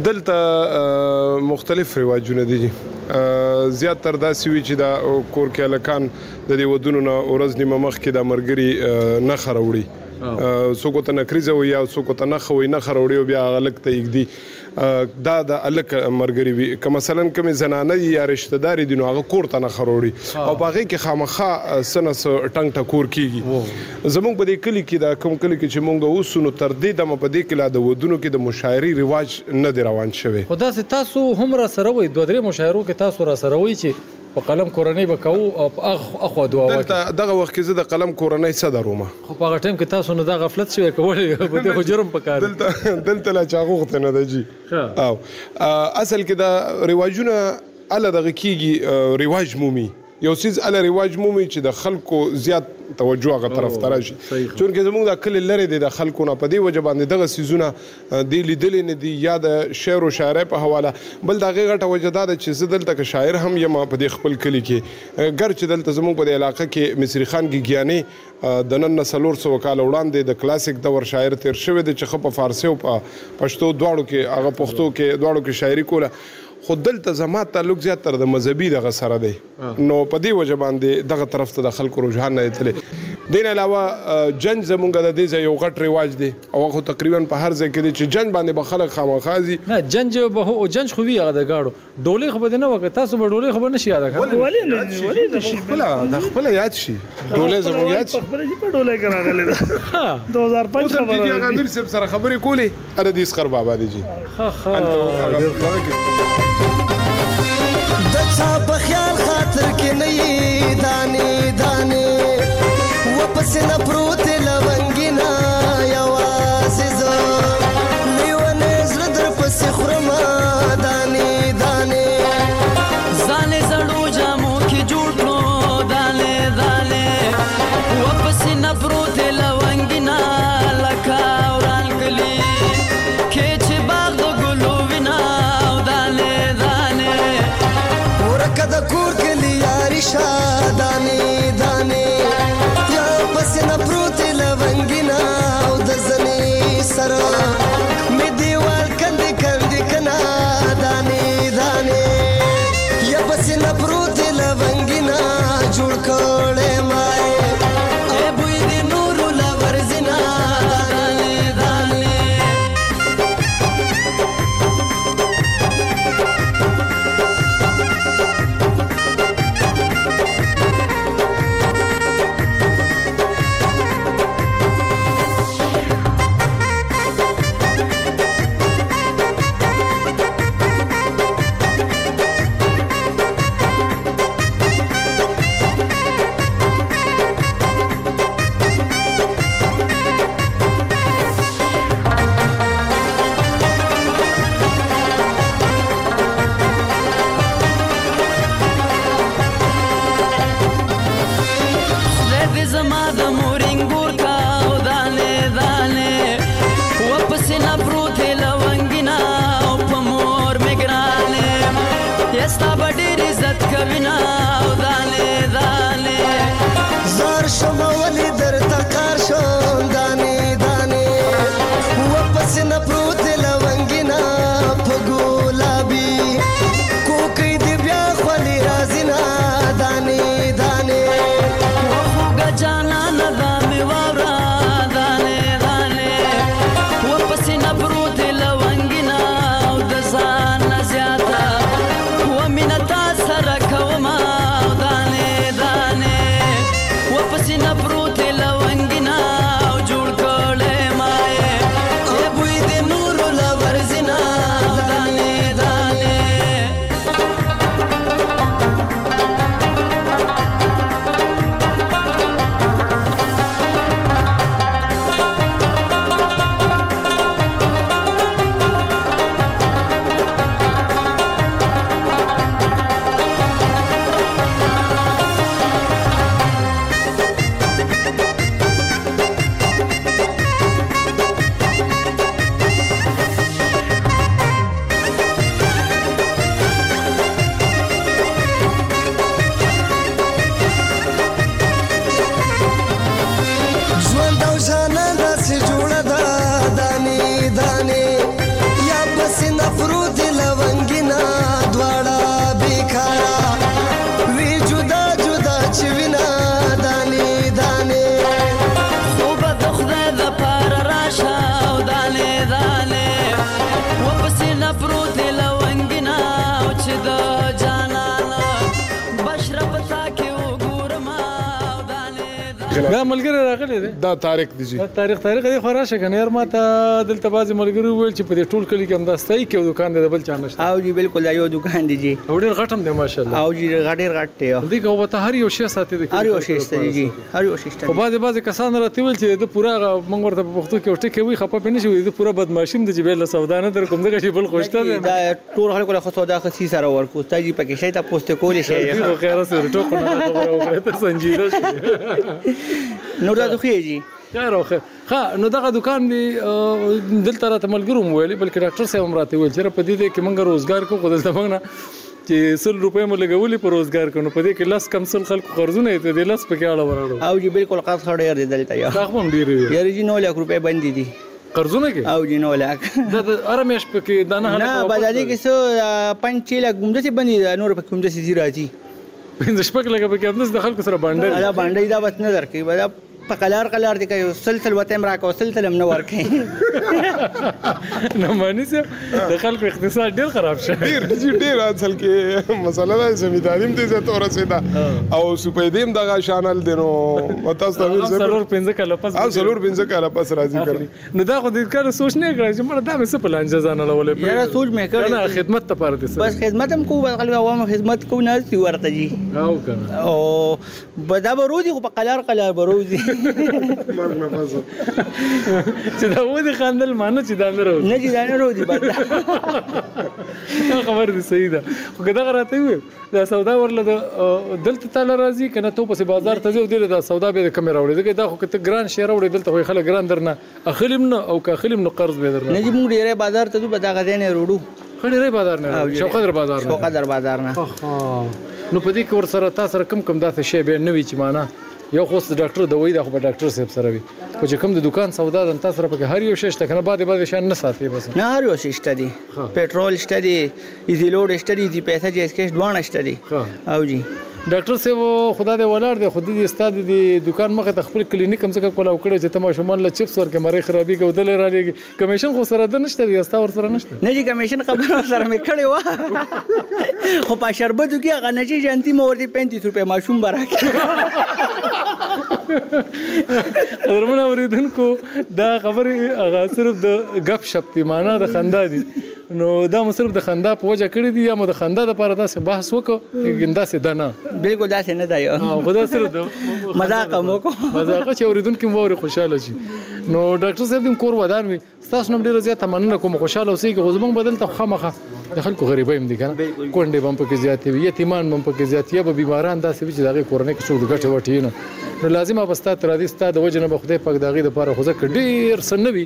دلته مختلف رواجونه دي زیات تر داسې وی چې دا کور کې الکان د دې ودونو نه ورځ نیمه مخ کې د مرګري نه خروړي څوک ته نکریزه وي یا څوک ته نه خوي نه خروړي بیا غلط ته یګدي دا د الک مرګري وي که مثلا کوم زنانه یا رشتہ دار دي نو هغه کور ته نه خروړي او باغې کې خامخا سنس ټنګ ټکور کیږي زمونږ په دې کلی کې دا کوم کلی کې چې مونږ اوسونو تر دې د په دې کې لا د ودونو کې د مشاعري رواج نه دی روان شوی خدا سي تاسو هم را سره وي دوه درې مشاعرو کې تاسو را سره وي چې په قلم کورنۍ وکاو او اخ اخو دوا دلته دغه وخت کې زه د قلم کورنۍ صدرومه خو په هغه ټیم کې تاسو نه دا غفلت شوی کولې په دې جرم پکار دلته دلته لا چاغوخته نه دی او اصل کې دا رواجونه ال دغه کیږي رواج مومي یو سیز ال رواج مومي چې د خلکو زیات توجه هغه طرف ته راشي چونکه زموږ د کلی لري د خلکو نه په دې وجه باندې دغه سيزونه دی لیدلې نه دی یا د شعر او شاعرۍ په حواله بل دغه غټه وجه دا چې زه دلته کې شاعر هم یم په دې خپل کلی کې ګر چې دلته زموږ په علاقې کې مصری خان ګیګیاني د نن نسلور سو کال وړاندې د کلاسیک دور شاعر تیر شوی د چې په فارسی او په پښتو دواړو کې هغه پښتو کې دواړو کې شاعري کوله خو دلته زما تعلق زیات تر د مذهبي دغه سره دی نو په دې وجه باندې دغه طرف ته د خلکو رجحان نه دی دین علاوه جنگ زمونږ د دې یو غټ رواج دی او خو تقریبا په هر ځای کې چې جنگ باندې به خلک خامخازي نه جنگ به او جنگ خو وی هغه د گاړو ډولې خو به نه وکړه تاسو به ډولې خو به نشي یاد کړئ ولې نه ولې نشي خپل د خپل یاد شي ډولې زموږ یاد شي خبرې په ډولې کې راغلي ده دو هزار پنځه خبره دي هغه امیر صاحب سره خبرې کولې اره دې اسخر بابا دي جی ها ها دچا په خیال خاطر کې نه دانه دانه و پس نه پروت لونګینا یوازې زه لیونه زړه در پسې خورم وینا او دانې دانې زار شم ولی درته کار شم دانې دانې واپس نه پروت لونګینا په ګلابي کوکې دی بیا خولي رازینا دانې دانې وخوګه جانا نه دا مې واورا دانې دانې واپس نه پروت لونګینا او د ځان نه زیاته ومینه تا سره کومه او دانې دانې واپس نه پروت لونګینا او جوړ کړې مایې ای بوی د نورو له ورځینا دانې دانې ژوند او جانا داسې جوړه ده دانې دانې یا پسې نفروت لونګینا دواړه بیکاره وی جدا جدا چې وینا دانې دانې خو به د خدای دپاره راشه او دانې دانې وپسې نفروت لونګینا او چې د جانانه بشره په تا کې وګورم او دانې دا ملګری راغلی دی دا تاریخ دی جی تاریخ تاریخ دی خو راشه کنه یار ما ته دلته بعضې ملګري وویل چې په دې ټول کلي کې همدا ستایي کې یو دکان دی د بل چا نشته او جی بالکل دا یو دکان دی جی او ډېر غټ هم دی ماشاءالله او جی ډېر غټ دی دې که به ته هر یو شی ساتي د هر یو شی شته دی جی هر یو شی شته خو بعضې بعضې کسان راته ویل چې د پوره هغه موږ ورته په پښتو کې یو ټکی وایي خفه پرې نه شي وایي د پوره بدماشي هم دی چې بیا له سودا نه در کوم دغه شي بل خو شته دی دا ټول خلکو له خو سودا خسي سره ورکو تا جی پکې شي ته پوسټ کولی شي خو خیر سره ټوکو نه خبره وکړه ته سنجیده شي نو دا خو یې جی خیر او خیر ها نو دغه دکان دی دلته راته ملګرو مو ویلي بلکې ډاکټر صاحب هم راته ویل چې په دې دی کې موږ روزګار کوو خو دلته موږ نه چې سل روپۍ مو لګولي په روزګار کوو نو په دې کې لس کم سل خلکو قرضونه یې ته د لس پکې اړه وراړو او جی بالکل قرض ښه ډېر دی دلته یا دا خو هم ډېر وي یاري جی نو لاک روپۍ بندې دي قرضونه کې او جی نو لاک دا د هره میاشت پکې دا نه نه بازاري کې څه پنځ چھ لاک ګمدسې بندې نور پکې ګمدسې زی راځي پنځه شپږ لکه پکې همداسې د خلکو سره بانډل دا بانډې دا بس نه درکوي دا په قلار قلار دي کوي سلسل وته مرا کو سلسل هم نه ورکې نه مانی سه د خلکو اقتصاد ډیر خراب شو ډیر ډیر اصل کې مسله ده زمینداریم دې زه تور رسیدا او سپیدیم دغه شانل دینو متاسو ته سلور پنځه کاله پس او سلور پنځه کاله پس راځي کړ نو دا خو دې کار سوچ نه کړی چې مړه دا مې څه پلان ځان نه ولې یاره سوچ مې کړی نه خدمت ته پاره دي بس خدمت هم کوو خلک عوام خدمت کوو نه سی ورته جی او کنه او بدا برودي خو په قلار قلار برودي مرګ نه پاسه چې دا و دې خاندل مانه چې دا نه راوځي نه چې دا نه راوځي بس خبر دې صحیح ده خو که دغه راته وي دا سودا ورله د دلته تعالی راځي کنه ته پسې بازار ته ځو دې دا سودا به کم راوړي دغه دا خو کته ګران شی راوړي دلته خو خلک ګران درنه اخلم نه او که اخلم نو قرض به درنه نه چې موږ ډیره بازار ته ځو به دا غځې نه وروړو خړې بازار نه شوقدر بازار نه شوقدر بازار نه نو په دې کې ور سره تاسو کم کم داسې شی به نه وي چې معنا یو خو ډاکټر دوی دا خو به ډاکټر صاحب سره وي خو چې کوم د دکان سودا د تاسو سره په هر یو شی شته کنه بعد بعد شان نه ساتي بس نه هر یو شی شته دي پېټرول شته دي ایزی لوډ شته دي دي پیسې چې اسکیش دوه شته دي او جی ډاکټر صاحب خدا دې ولار دې خود دې استاد دې دکان مخه ته خپل کلینیک هم څنګه کولاو کړی چې تمه شمال له چپس ورکه مری خرابې ګودل را لګي کمیشن خو سره ده نشته دی استا ور سره نشته نه جی کمیشن خبره سره مې کړی و خو په شربتو کې هغه نشي جانتي مور دې پینتیس روپے ماشوم براکي درمن اوریدونکو دا خبره هغه صرف د غپ شپ دی معنا د خندا دی نو دا مو صرف د خندا په وجه کړی دی یا مو د خندا لپاره داسې بحث وکړو ګندا سي دنا بالکل داسې نه دی او خدا صرف د مذاق مو کو مذاق چې اوریدونکو مو خوشاله شي نو ډاکټر صاحب دې کور ودان وي تاسو نوم ډیر زیات مننه کوم خوشاله اوسئ چې غوځمن بدل ته خامخه د خلکو غریبای هم دي کنه کونډې بم پکې زیات وي یتیمان بم پکې زیات یا به بیماران داسې وي چې دغه کورنۍ کې څو غټه وټی نه نو لازم ابستا تر دې ستاد د وجنه به خدای پاک دغه د لپاره خوځه کډیر سنوي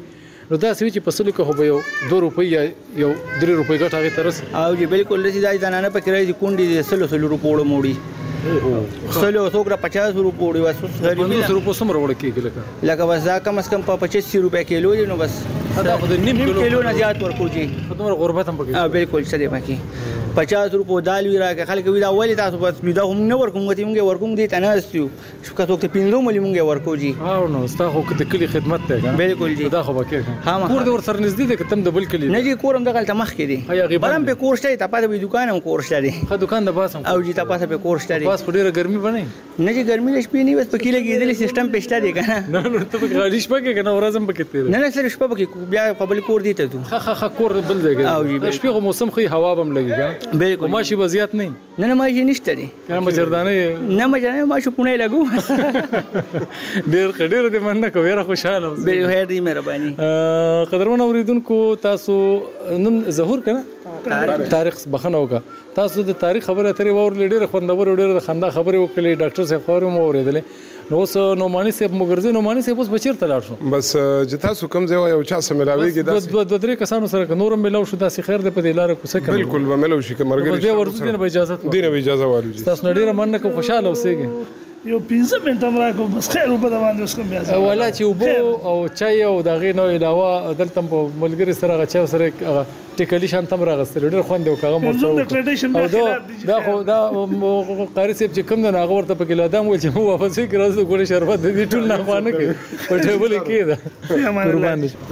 نو دا سوي چې په سلو کې هو یو دوه روپۍ یا یو درې روپۍ ګټه هغه ترس او جی بالکل لسی دا زنانه په کرای دي کونډي سلو سلو روپوړو موړي سلو څوک را پچاس روپوړي واسو سری پنځوس روپو سم وروړ کېږي لکه لکه بس دا کم از کم په پچاس روپیا کیلو دی نو بس دا خو د نیم کیلو نه زیات ورکو جی دومره غربت هم پکې اه بالکل سره پکې پچاس روپو دال وی راکه خلک وی دا ولې تاسو بس دا هم نه ورکوم غتی موږ ورکوم دي تنه استو شو که څوک ته پینځو ملي موږ ورکو جی او نو ستا خو د کلی خدمت ته کنه بالکل جی دا خو پکې ها کور د ور سره نږدې ده کتم د بل کلی نه جی کورم د غلطه مخ کې دي برم په کور شته ته پاتې دکان هم کور شته دي خو دکان د باسم او جی ته پاتې په کور شته دي بس خو ډیره ګرمي بنه نه جی ګرمي نشپې نه بس پکې لګېدل سیستم پېشته دي کنه نه نو ته په غاډي شپه کې کنه ورځم پکې تیر نه نه سره شپه پکې بیا په بل کور دي ته تو خا خا کور بل ځای او جی کې شپه موسم خو هوا بم لګي بالکل ماشي وضعیت نه نه نه ماشي نشته دي کنه مجردانه نه مجردانه ماشي پونه لګو ډیر ډیر دې مننه کوم ډیر خوشاله به هي دې مهرباني قدرمن اوریدونکو تاسو نن ظهور کنه تاریخ بخنه وکا تاسو د تاریخ خبره اترې وور ډیر خوندور ډیر د خندا خبره وکړي ډاکټر صاحب خبره مو اوریدلې نو اوس نومانی صاحب مګرزي نومانی صاحب اوس بچیر تلاړ شو بس چې تاسو کوم ځای یو چا سم ملاويږي دا د د درې کسانو سره نورم ملاو شو داسې خیر د په دې لار کوڅه کې بالکل به ملو شي کمرګری دې ورته دینه اجازه دینه اجازه والو تاسو ډیره مننه کوم خوشاله اوسئ یو پنځه منټه راکو بس خیر وبد باندې اوس کوم بیا ولا چې وبو او چای او دغه نو علاوه دلته په ملګری سره غچا سره ټیکلی شان تم راغستل ډیر خوند وکړه مو څو ټریډیشن دا خو دا قاری صاحب چې کوم نه هغه ورته په کلادام و چې مو واپس کړو ګورې شربت دې ټول نه خوانه کې په ټیبل کې دا قربان دي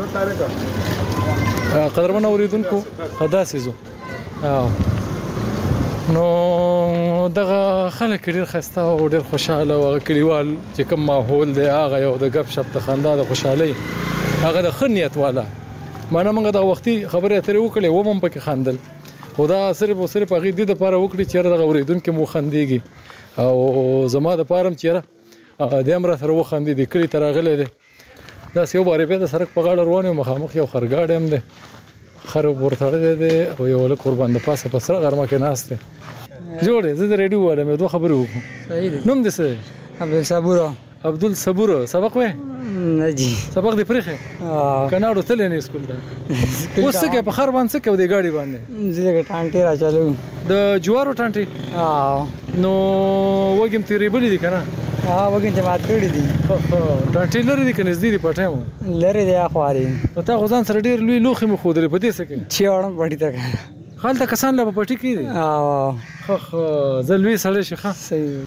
قدرمن اوریدونکو خدا سيزو او نو دغه خلک ډیر خسته او ډیر خوشاله او کلیوال چې کوم ماحول دی هغه یو د غب شپ ته خندا د خوشحالي هغه د خنیت والا مانه موږ دا وختي خبره اترې وکړې و مم پکې خندل خدا صرف او صرف هغه د لپاره وکړي چې دغه اوریدونکو مو خندېږي او زما د پارم چیرې د امر سره و خندې د کلی ترغله دي دا سیو بارې په سرک په غاړه روانه مخامخ یو خرګاډ هم ده خراب ورته دي او یو له قربان د پاسه په سره غرمه کې ناشته جوړه زه د ریډیو والا مې دوه خبرې وکړم صحیح دي نوم دې څه عبد صبور عبد الصبور سبق وې نه جی سبق دې پرخه اه کناړو تل نه سکول دا اوس څه په خر باندې څه کو دې گاډي باندې زه ټانټي را چالو د جوارو ټانټي اه نو وګم تیرې بلې دي کنه اه وګم ته مات کړې دي ټانټي لري دي کنه زدي دي پټه لري دی اخواري ته غزان سره ډیر لوی لوخي مخ خودلې په دې سکه چې اورم پټی ته خالته کسان لا په پټی کې دي اه خو خو زلوي سره شي ښه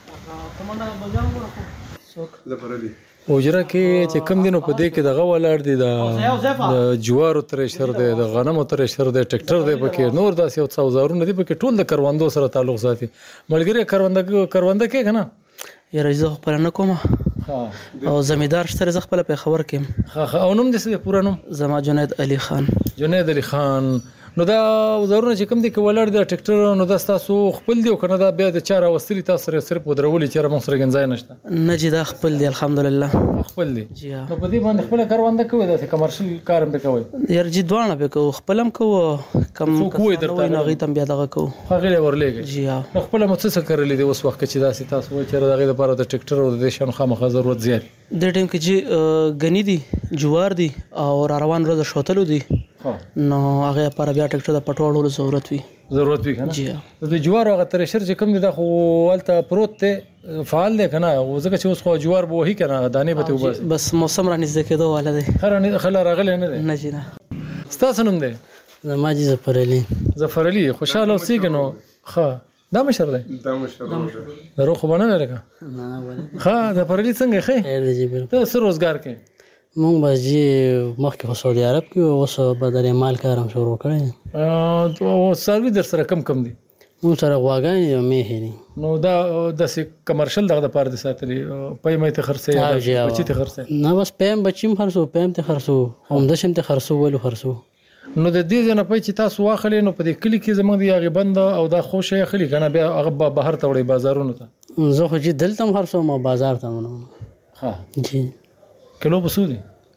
صحیح زفرلی اوجره کې چې کم دینو په دې کې دغه ولاړ دي د جوارو ترشر دی د غنمو ترشر دی ټریکټر دی پکې نور داسې او څو زارونه دي پکې ټول د کروندو سره تعلق ساتي ملګری کرونده کرونده کې کنه یاره زه خپل نه کوم او زمیدار شته زه خپل په خبر کېم ها او نوم دې څه پورا نوم زما جنید علي خان جنید علي خان نو دا زرونه چې کوم دي کې ولر د ټریکټر نو دا تاسو خپل دی کنه دا بیا د چاره وستلی تاسو سره صرف ودرولې چې موږ سره گنځای نشته نه جی دا خپل دی الحمدلله خپل دی نو په دې باندې خپل کارونده کوي دا کمرشل کارم به کوي یار جی دوانه به کو خپلم کو کم کوی درته نه غي تم بیا دغه کو هغه ورلېږي جی نو خپل مو څه کړلې دی اوس وخت چې دا تاسو و چې دغه لپاره د ټریکټر او د شنو خامخا ضرورت زیات د ټیم کې جی غنی دي جوار دي او روان روز شوتلو دي نو هغه لپاره بیا ټریکټر د پټوړو ضرورت وي ضرورت وي کنه جی د جوار هغه ترشر چې کوم دي د خو ولته پروت ته فعال دی کنه او ځکه چې اوس خو جوار به وਹੀ کنه دانه به ته وبس بس موسم را نږدې کېدو والا دی خره خلا راغلی نه دی نه جی نه ستاسو نوم دی زما جی ظفر علي ظفر علي خوشاله اوسېګنو ښه دا مشر دی دا مشر درو خو باندې لګا ښه ظفر علي څنګه ښه خیر دی جی بالکل ته څه روزګار کې مونږ بس جی مخکې خو سعودي عرب کې اوس بدل مال کارم شروع کړی او سروي در سره کم کم دي مونږ سره غواګان یو مې هري نو دا د کمرشل دغه د پاره د ساتلې پېمې ته خرڅې بچی ته خرڅې نه بس پېم بچیم خرڅو پېم ته خرڅو هم د شم ته خرڅو ولو خرڅو نو د دې نه پې چې تاسو واخلې نو په دې کلی کې زموږ دی هغه بند او دا خوشې خلی کنه بیا هغه بهر ته وړي بازارونو ته زه خو جی دلته هم خرڅو ما بازار ته ونه ها جی کیلو بسودي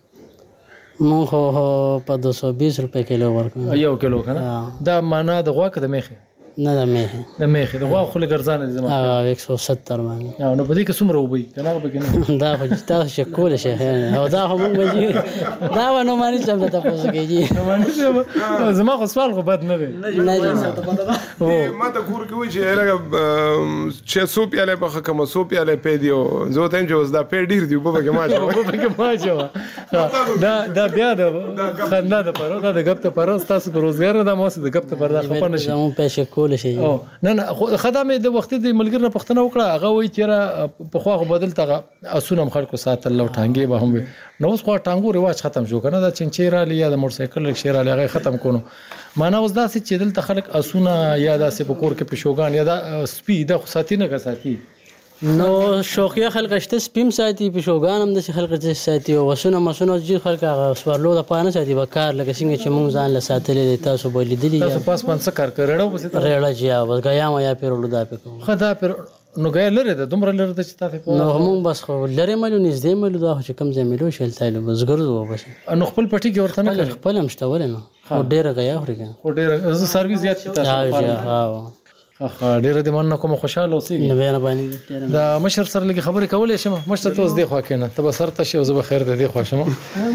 مون خو په دو سو بیس روپے کیلو ورکو یو کیلو کنه دا معنا د غوا کده میخه نه د میخي د میخي د غوا خو ګرځانه دي زما هغه یک سو ستر باندې نو په دې کې څومره وبي کنه به کنه دا خو تاسو شکول شي او دا هم موږ دا ونه مانی چې تاسو کېږي زما خو سوال خو بد نه دی نه ما ته کور کې وای چې لکه چې سو پیاله په کوم سو پیاله پیډیو زه ته چې اوس دا پیډیر دی په کې ما چې په کې ما چې دا دا بیا د خندا د پرو دا د غپ ته پرو تاسو په روزګار د مو د غپ ته پر دا خپل نشي زمون پېښه کول شي نه نه خدامه د وخت د ملګر نه پښتنه وکړه هغه وای چې په خو بدل ته اسونه خلکو ساتل او ټانګي به هم نو اوس خو ټانګو رواج ختم شو کنه دا چنچیرا لیا د موټر سایکل شیرا لیا ختم کونو معنا اوس دا چې دلته خلک اسونه یا دا سه په کور کې پښوګان یا دا سپی د ساتي نه ساتي نو شوقي خلک شته سپیم ساتي پښوګان هم د خلک ته ساتي او وسونه مسونه چې خلک سوارلو د پانه ساتي وکړ لکه څنګه چې مونږ ځان له ساتلې تاسو بولې دي تاسو پاس پنځه کار کړو بس ریړه جیا وګیا ما یا پیرولو دا پکو خدا پر نو غیر لري د دومره لري د چې تاسو نو موږ بس خو لري ملو نږدې ملو دا چې کم ځای ملو شل تایلو بس ګرځو بس نو خپل پټي کې ورته نه کړ خپل هم شته ولنه او ډیره غیا خوري او ډیره سرویس زیات تاسو ها ها ډیره د من کوم خوشاله اوسې نه بیان باندې دا مشر سره لګي خبرې کولې شم مشر ته اوس دی خو کنه ته به سر ته شي او زه به خیر ته دی خو شم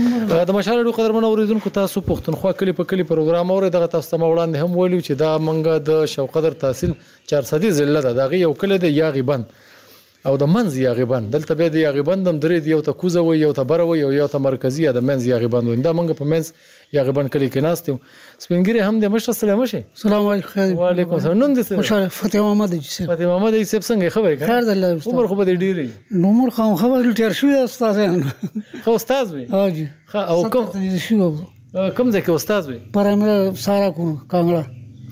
دا مشاله قدر من اوریدونکو تاسو پښتونخوا کلی په کلی پروګرام اوري دغه تاسو ته وړاندې هم ویلو چې دا منګه د شوقدر تحصیل چهار صدی ضلع ده دغه یو کلی د یاغي بند او د منځ یاغي بند دلته به د یاغي بند هم درې دی یو ته کوزه وي یو ته بره وي او یو ته مرکزی د منځ یاغي بند دا منګه په منځ یاغي بند کلی کې ناستم سپینګری هم د مشر سلام شي السلام علیکم وعلیکم السلام نن دې خوشاله فتح محمد جی فتح محمد جی څنګه خبرې خیر ده عمر خو به ډیری عمر خو خبر تیر شو استاد خو استاد وي ها جی او کوم شو کوم ځکه استاد وي پرمه سارا کو کانګړه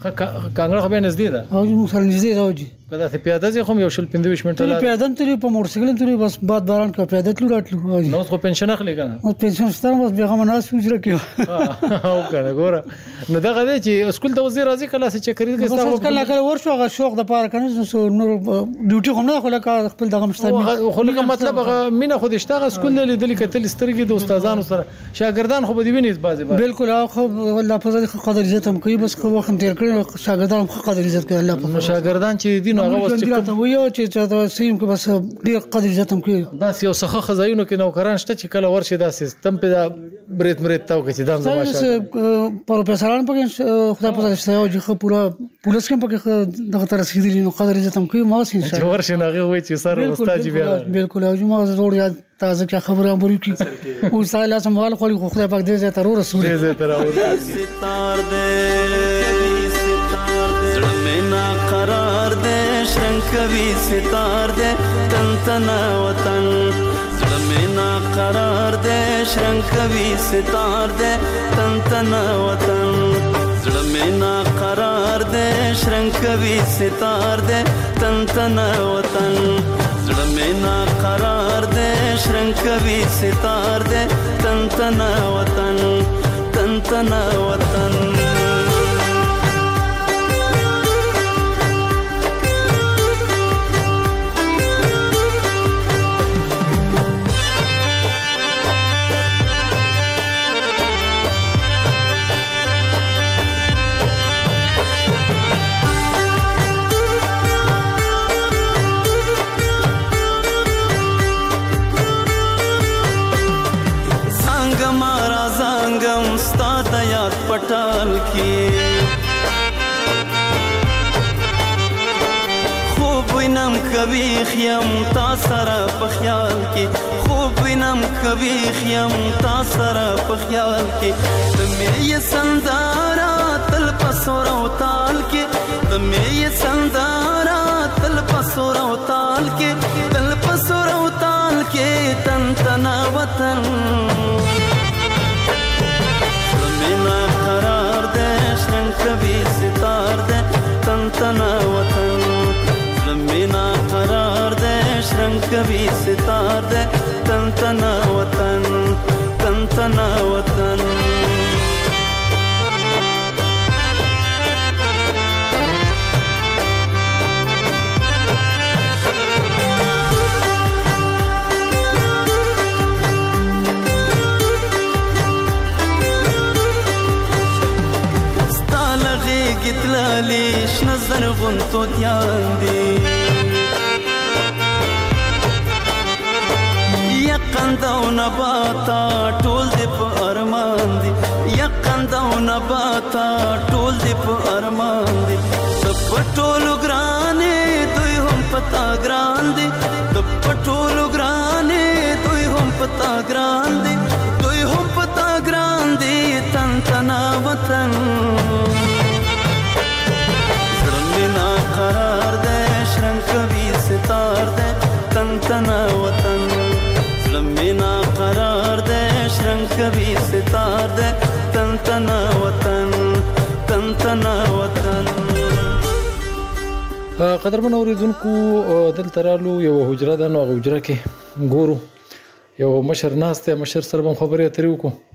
کانګړه خو به نږدې ده او موږ سره نږدې ده جی کله ته پیاده ځې خو یو شل پنځه منټه لا پیاده ترې په موټر سایکل ترې بس باد باران کا پیاده تلو راتلو نو خو پنشن اخلي کنه او پنشن ستاره بس بیغه مناس وجره کیو او کنه ګوره نو دغه دی چې سکول ته وزیر راځي کله چې چکرې کې تاسو کله کله ورشو هغه شوق د پاره کنه نو ډیوټي خو نه خو لکه خپل دغه مشتمل خو لکه مطلب هغه مینه خو دشتغه سکول نه لیدل کتل سترګې د استادانو سره شاګردان خو به دی ویني بازي بالکل خو الله په ځای قدر عزت هم کوي بس خو وخت تیر کړی شاګردان خو قدر عزت کوي الله په شاګردان چې دین هغه وست ویو چې دا سیم کې بس ډیر قدر عزت هم کوي دا یو څخه خزایونو کې نوکران شته چې کله ورشي دا سیستم په دا بریت مریت تاو کې چې دا زموږ پروفیسوران په خدای په شته او چې پورا پولیس کې په دغه تر رسیدلی نو قدر عزت هم کوي ما سین چې ورشي نه وي چې سره استاد بیا بالکل او ما زوړ یاد تازه کیا خبره امرو کی او سایل سموال خو خدای پاک دې زه تر رسول دې زه تر ستار دې زړه قرار دې شرنګ کوي ستار دې تن تن وطن زړه مې نا قرار دې شرنګ کوي ستار دې تن تن وطن زړه مې نا قرار دې شرنګ کوي ستار دې تن تن وطن زړه مې نا قرار دې شرنګ کوي ستار دې تن تن وطن تن تن وطن پټال کې خوب وینم کوي خیم تا سره په خیال کې خوب وینم کوي خیم تا سره په خیال کې د مې سندارا تل پسور او تال کې د مې سندارا تل پسور او تال کې تل پسور او تال کې تن تن وطن کبھی ستار دے تن تن وطن زمینا قرار دے شرنگ کبھی ستار دے تن تن وطن تن تن وطن زرغون توتیان دي یقند او نباتا ټول دې په ارمان دي یقند او نباتا ټول دې په ارمان دي د پټولو ګرانې دوی هم پتا ګران دي د پټولو ګرانې دوی هم پتا ګران دي دوی هم پتا ګران دي تن تنا وطن زړه مې نا قرار دی شرنګ کوي ستار دی تن تنا وطن لمنا قرار دے شرنگ کبھی ستار دے تن تنا وطن تن تنا وطن. قدرمن اوریدونکو دلته رالو یو حجره ده نو هغه حجره کې ګورو یو مشر ناست دی مشر سره به خبرې اترې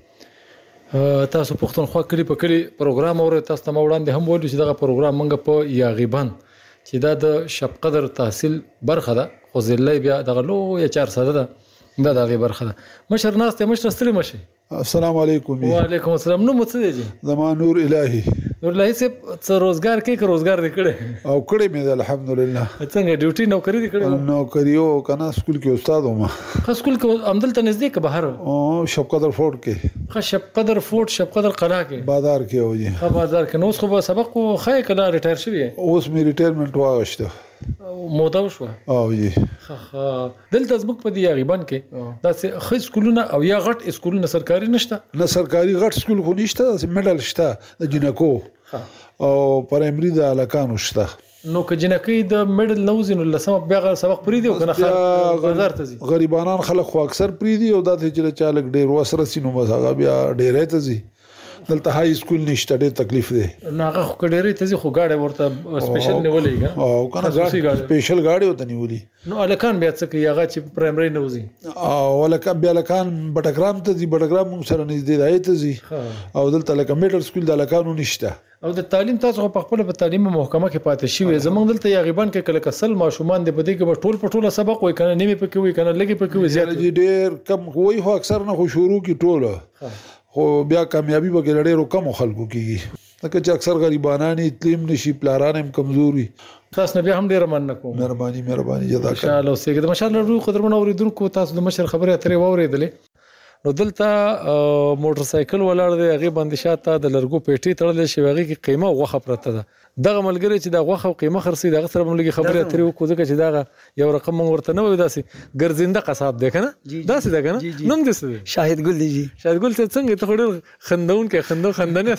وکړو. تاسو پښتونخوا کلی په کلی پروګرام اورئ تاسو ته وړاندې هم ویلو چې دغه پروګرام موږ په یاغیبان چې دا د شب قدر تحصیل برخه ده خو ځلې بیا دغه لویه چار ساده ده دا د هغې برخه ده. مشر ناست دی مشر ستړي مه شئ. السلام علیکم. وعلیکم السلام. نوم مو څه دی جي؟ زما نور الهي. نور الهي صاحب څه روزګار کوي که روزګار دې کړی؟ او کړی مې ده الحمدلله. څنګه ډیوټي نوکري دې کړې؟ نوکري و که نه سکول کې استاد وم. ښه سکول کې همدلته نږدې که بهر؟ شب قدر فورټ کې. ښه شب قدر فورټ شب قدر قلعه کې بازار کې و جي. ښه بازار کې. نو اوس خو به سبق خو ښه که لا ریټایر شوي یې؟ اوس مې ریټایرمنټ واغېسته. موده وشوه؟ او جي. ښه دلته زموږ په دې یاغیبان کې داسې ښه سکولونه او یا غټ سکولونه سرکاري نشته؟ نه سرکاري غټ سکول خو نشته داسې میډل شته د جنکو او پرایمري د هلکانو شته. نو که جنکۍ د میډل نه وځي نو لسمه بیا سبق پرېږدي او که نه بازار ته ځي؟ غریبانان خلک خو اکثر پرېږدي او دا دی چې چا لږ ډېر وس رسي نو بس هغه بیا ډېری ته ځي. دلته های سکول نشته ډېر تکلیف دی. نو هغه خو که ډېری ته ځي خو ګاډی ورته سپیشل نیولې که او که نه سپیشل ګاډی ورته نیولي. نو هلکان بیا څه کوي هغه چې پرایمري نه وځي؟ او هلکان بیا هلکان بټګرام ته ځي بټګرام موږ سره نږدې دی هغې ته ځي او دلته لکه میډل سکول د هلکانو نشته. او د تعلیم تاسو په خپل په تعلیم محکمه کې پاتې شوی زمونږ دلته یاغیبان کې کله کسل ماشومان دی بده کې به ټول په ټوله سبق وای کنه نیمه پکې وای کنه لګي پکې وای زیات ډېر کم وای خو اکثر نه خو شروع کی ټوله خو بیا کامیابی به ډېر کم خلکو کیږي لکه چې اکثر غریبانان تلیم نشي پلاران هم کمزوري. تاسو نه بیا هم ډېر مننه کوم. مهرباني مهرباني جزاک الله. ان شاء الله اوسېږي د ماشاءالله روح قدرمن اوریدونکو تاسو د مشر خبرې اترې واورېدلې. نو دلته موټر سایکل ولاړ دی هغې باندې شاته د لرګو پیټۍ تړلی شوې هغې کې قیمه او غوښه پرته ده. دغه ملګری چې د غوښه او قیمه خرڅوي د هغه سره به هم لږې خبرې اترې وکړو ځکه چې دغه یو رقم موږ ورته نه وایو داسې ګرځنده قصاب دی که نه داسې ده که نه؟ نوم دې څه دی؟ شاهد ګل دی جي. شاهد ګل صاحب څنګه ته خو ډېر خندونکی خندو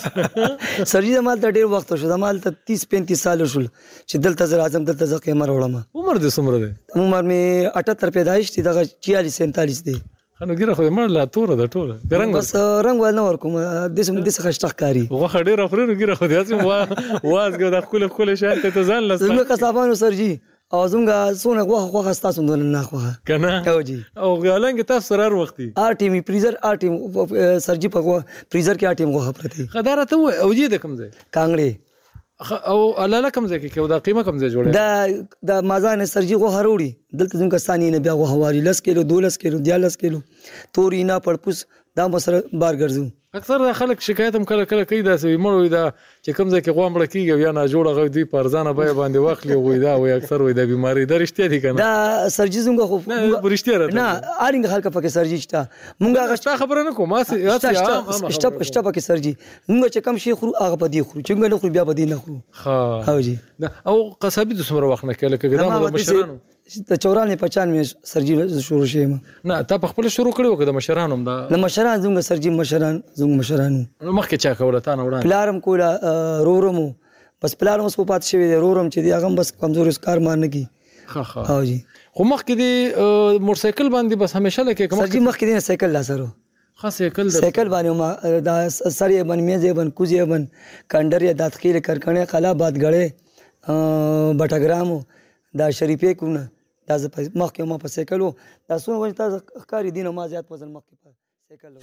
خندنې سر جي زما هلته ډېر وخت شو زما هلته تیس پینتیس سال شول چې دلته زه راځم دلته زه قیمه راوړم. عمر دې څومره دی؟ عمر مې اټهتر پیدایش دی دغه چیالیس سینتالیس دی. نو ګیره خو مړ لا توره ده ټوله رنګ بس رنګ ول نه ورکوم د سم د څه خشته ښکاری غوښه ډېره خوري نو ګیره خو داسې وا وازګه د خپل خپل شاته ته ځان لسته زموږ قصابانو سر جي او زموږ سونه غوښه غوښه ستاسو نه نه خوخه کنه او جی او غالنګ تاسو سره هر وختي ار ټیم فریزر ار ټیم سر جي په فریزر کې ار ټیم غوښه پرته خداره ته او جی د کوم ځای کانګړي او الله کم ځای کې دا قیمه کم ځای جوړه دا د مازان سرجي غوښه وروړي دلته زموږ ستاني نه بیا غوښه واري لس کیلو دولس کیلو دیالس کیلو توري نه پړپوس دا مسره بار ګرځو. اکثر خلک شکایت هم کله کله کوي داسې مړ وي دا چې کوم ځای کې غوا مړه کېږي یا ناجوړه غوي دوی په ارزانه بیه باندې واخلي وایي دا وایي اکثر وایي دا بیماري دا رښتیا دي که نه؟ دا سرجي زموږ خو رښتیا راته نه اړینګ خلک پکې سرجي شته مونږ هغه ستا خبره نه کوم هسې شته شته پکې سرجي مونږ چې کم شي خورو هغه په دې خورو چې موږ نه خورو بیا په دې نه خورو. ښه او جي او قصابي د څومره وخت نه کوي لکه دا د مشرانو د چورانې پچانوې سرجي شروع شوی نه تا په خپل شروع کړی و که د مشرانو هم دا د مشران زموږ سرجي مشران زموږ مشرانو نو مخکې چا کوله تا نه وړاندې پلارم کوله رورم و بس پلارم اوس پاتې شوی دی رورم چې دی هغه هم بس کمزوري کار مار نه کوي. ښه ښه او جي خو مخکې دې موټر سایکل باندې بس همیشه لکه سرجي مخکې دی سایکل لا سره ښه سایکل سایکل باندې ما دا سر یې بن میز یې بن کوز یې بن کندر یې داتخیل کرکنې قلا باد غړې بټګرامو دا شریفې کونه دا زه مخکې ما په سایکل و دا څومره وجه تاسو ښکاري دي نو ما زیات وزن مخکې په سایکل